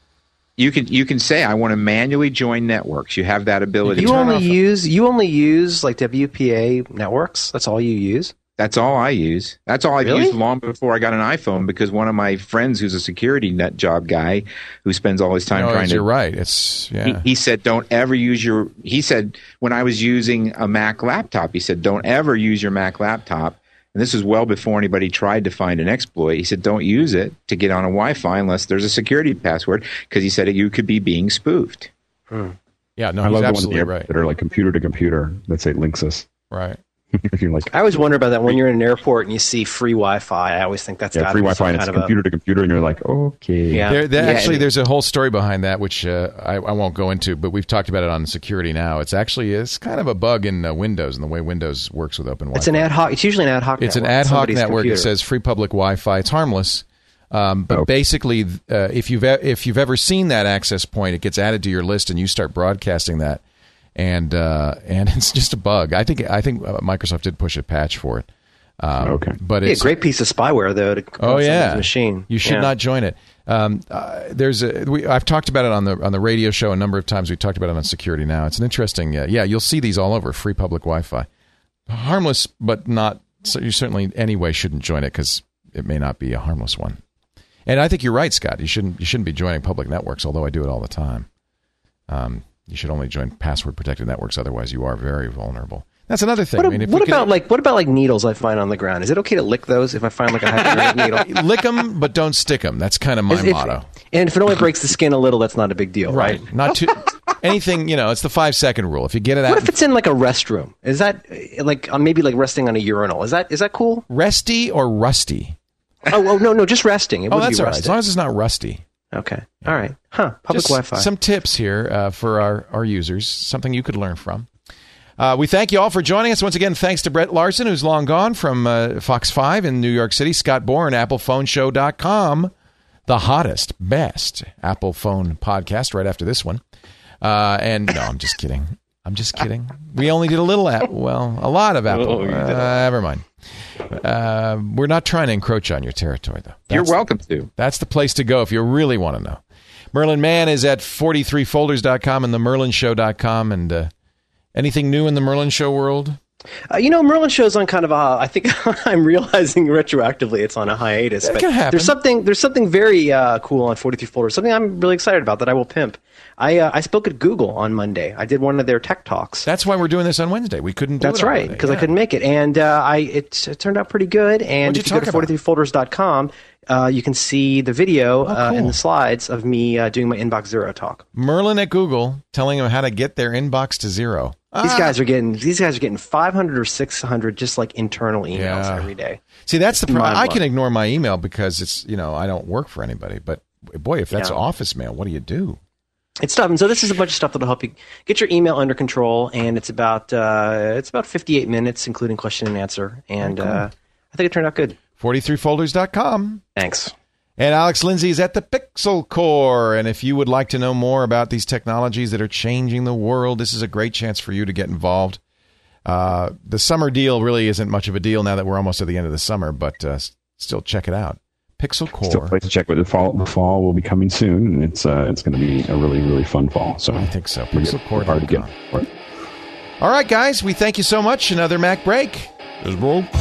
You can you can say I want to manually join networks. You have that ability. You to only off. use you only use like W P A networks. That's all you use. That's all I use. That's all I've Really? used long before I got an iPhone, because one of my friends who's a security net job guy who spends all his time No, trying to. you're right. It's yeah. He, he said, "Don't ever use your." He said, when I was using a Mac laptop, he said, "Don't ever use your Mac laptop." And this was well before anybody tried to find an exploit. He said, "Don't use it to get on a Wi-Fi unless there's a security password," because he said you could be being spoofed. Hmm. Yeah, no, I he's love the ones absolutely that, right. that are like computer to computer that say Linksys. Right. If you're like, I always wonder about that when you're in an airport and you see free Wi-Fi. I always think that's yeah, got free to be Wi-Fi some and it's kind of computer a, to computer, and you're like, okay. Yeah. There, there, Yeah, actually, it- there's a whole story behind that, which uh, I, I won't go into, but we've talked about it on security now. It's actually it's kind of a bug in uh, Windows and the way Windows works with open Wi-Fi. It's an ad hoc. It's usually an ad hoc. It's an network, ad hoc somebody's network. computer. It says free public Wi-Fi. It's harmless, um, but Okay. basically, uh, if you've e- if you've ever seen that access point, it gets added to your list, and you start broadcasting that, and uh, and it's just a bug. I think I think uh, Microsoft did push a patch for it. Um, Okay. but Yeah, it's great piece of spyware though to come Oh on yeah, somebody's machine. You should Yeah. not join it. Um, uh, there's a. We, I've talked about it on the on the radio show a number of times. We talked about it on Security Now. It's an interesting. Uh, yeah, you'll see these all over. Free public Wi-Fi, harmless, but not. So you certainly anyway shouldn't join it because it may not be a harmless one. And I think you're right, Scott. You shouldn't you shouldn't be joining public networks. Although I do it all the time. Um, you should only join password protected networks. Otherwise, you are very vulnerable. That's another thing. What, I mean, if what we could- about like what about like needles I find on the ground? Is it okay to lick those if I find like a hypodermic needle? lick them, but don't stick them? That's kind of my If- if- motto. and if it only breaks the skin a little, that's not a big deal, right? Not too anything. You know, it's the five second rule. If you get it out, What if it's in like a restroom? Is that uh, like uh, maybe like resting on a urinal? Is that is that cool? resty or rusty? Oh, oh no, no, just resting. It Oh, would that's be all right. resting. As long as it's not rusty. Okay, all right, huh? Public Just Wi-Fi. Some tips here uh, for our, our users. Something you could learn from. Uh, we thank you all for joining us. Once again, thanks to Brett Larson, who's long gone, from uh, Fox five in New York City, Scott Bourne, apple phone show dot com. the hottest, best Apple phone podcast right after this one. Uh, and no, I'm just kidding. I'm just kidding. We only did a little app. Well, a lot of Apple. Oh, uh, never mind. Uh, we're not trying to encroach on your territory, though. That's, You're welcome to. That's the place to go if you really want to know. Merlin Mann is at forty-three folders dot com and the merlin show dot com. And uh, anything new in the Merlin Show world? Uh, you know, Merlin Show's on kind of a, I think I'm realizing retroactively it's on a hiatus. That but can happen. There's something, there's something very uh, cool on forty-three folders, something I'm really excited about that I will pimp. I uh, I spoke at Google on Monday. I did one of their tech talks. That's why we're doing this on Wednesday. We couldn't do That's it on right, Monday. because Yeah. I couldn't make it. And uh, I it, it turned out pretty good. And What'd you if you talk go to about? forty-three folders dot com, uh, you can see the video Oh, uh, cool. and the slides of me uh, doing my Inbox Zero talk. Merlin at Google telling them how to get their inbox to zero. These Ah. guys are getting these guys are getting five hundred or six hundred just like internal emails Yeah. every day. See, that's the problem. I mind-blowing. can ignore my email because it's, you know, I don't work for anybody. But boy, if that's Yeah. office mail, what do you do? It's tough, and so this is a bunch of stuff that'll help you get your email under control. And it's about uh, it's about fifty-eight minutes, including question and answer. And uh, I think it turned out good. forty-three folders dot com. Thanks. And Alex Lindsay is at the Pixel Core. And if you would like to know more about these technologies that are changing the world, this is a great chance for you to get involved. Uh, the summer deal really isn't much of a deal now that we're almost at the end of the summer, but uh, s- still check it out. Pixel Core. Still a place to check with the fall. The fall will be coming soon, and it's uh, it's going to be a really really fun fall. So I think so. we're Pixel get- Core we're hard to dot get com. for it. All right, guys, we thank you so much. Another Mac break is broke.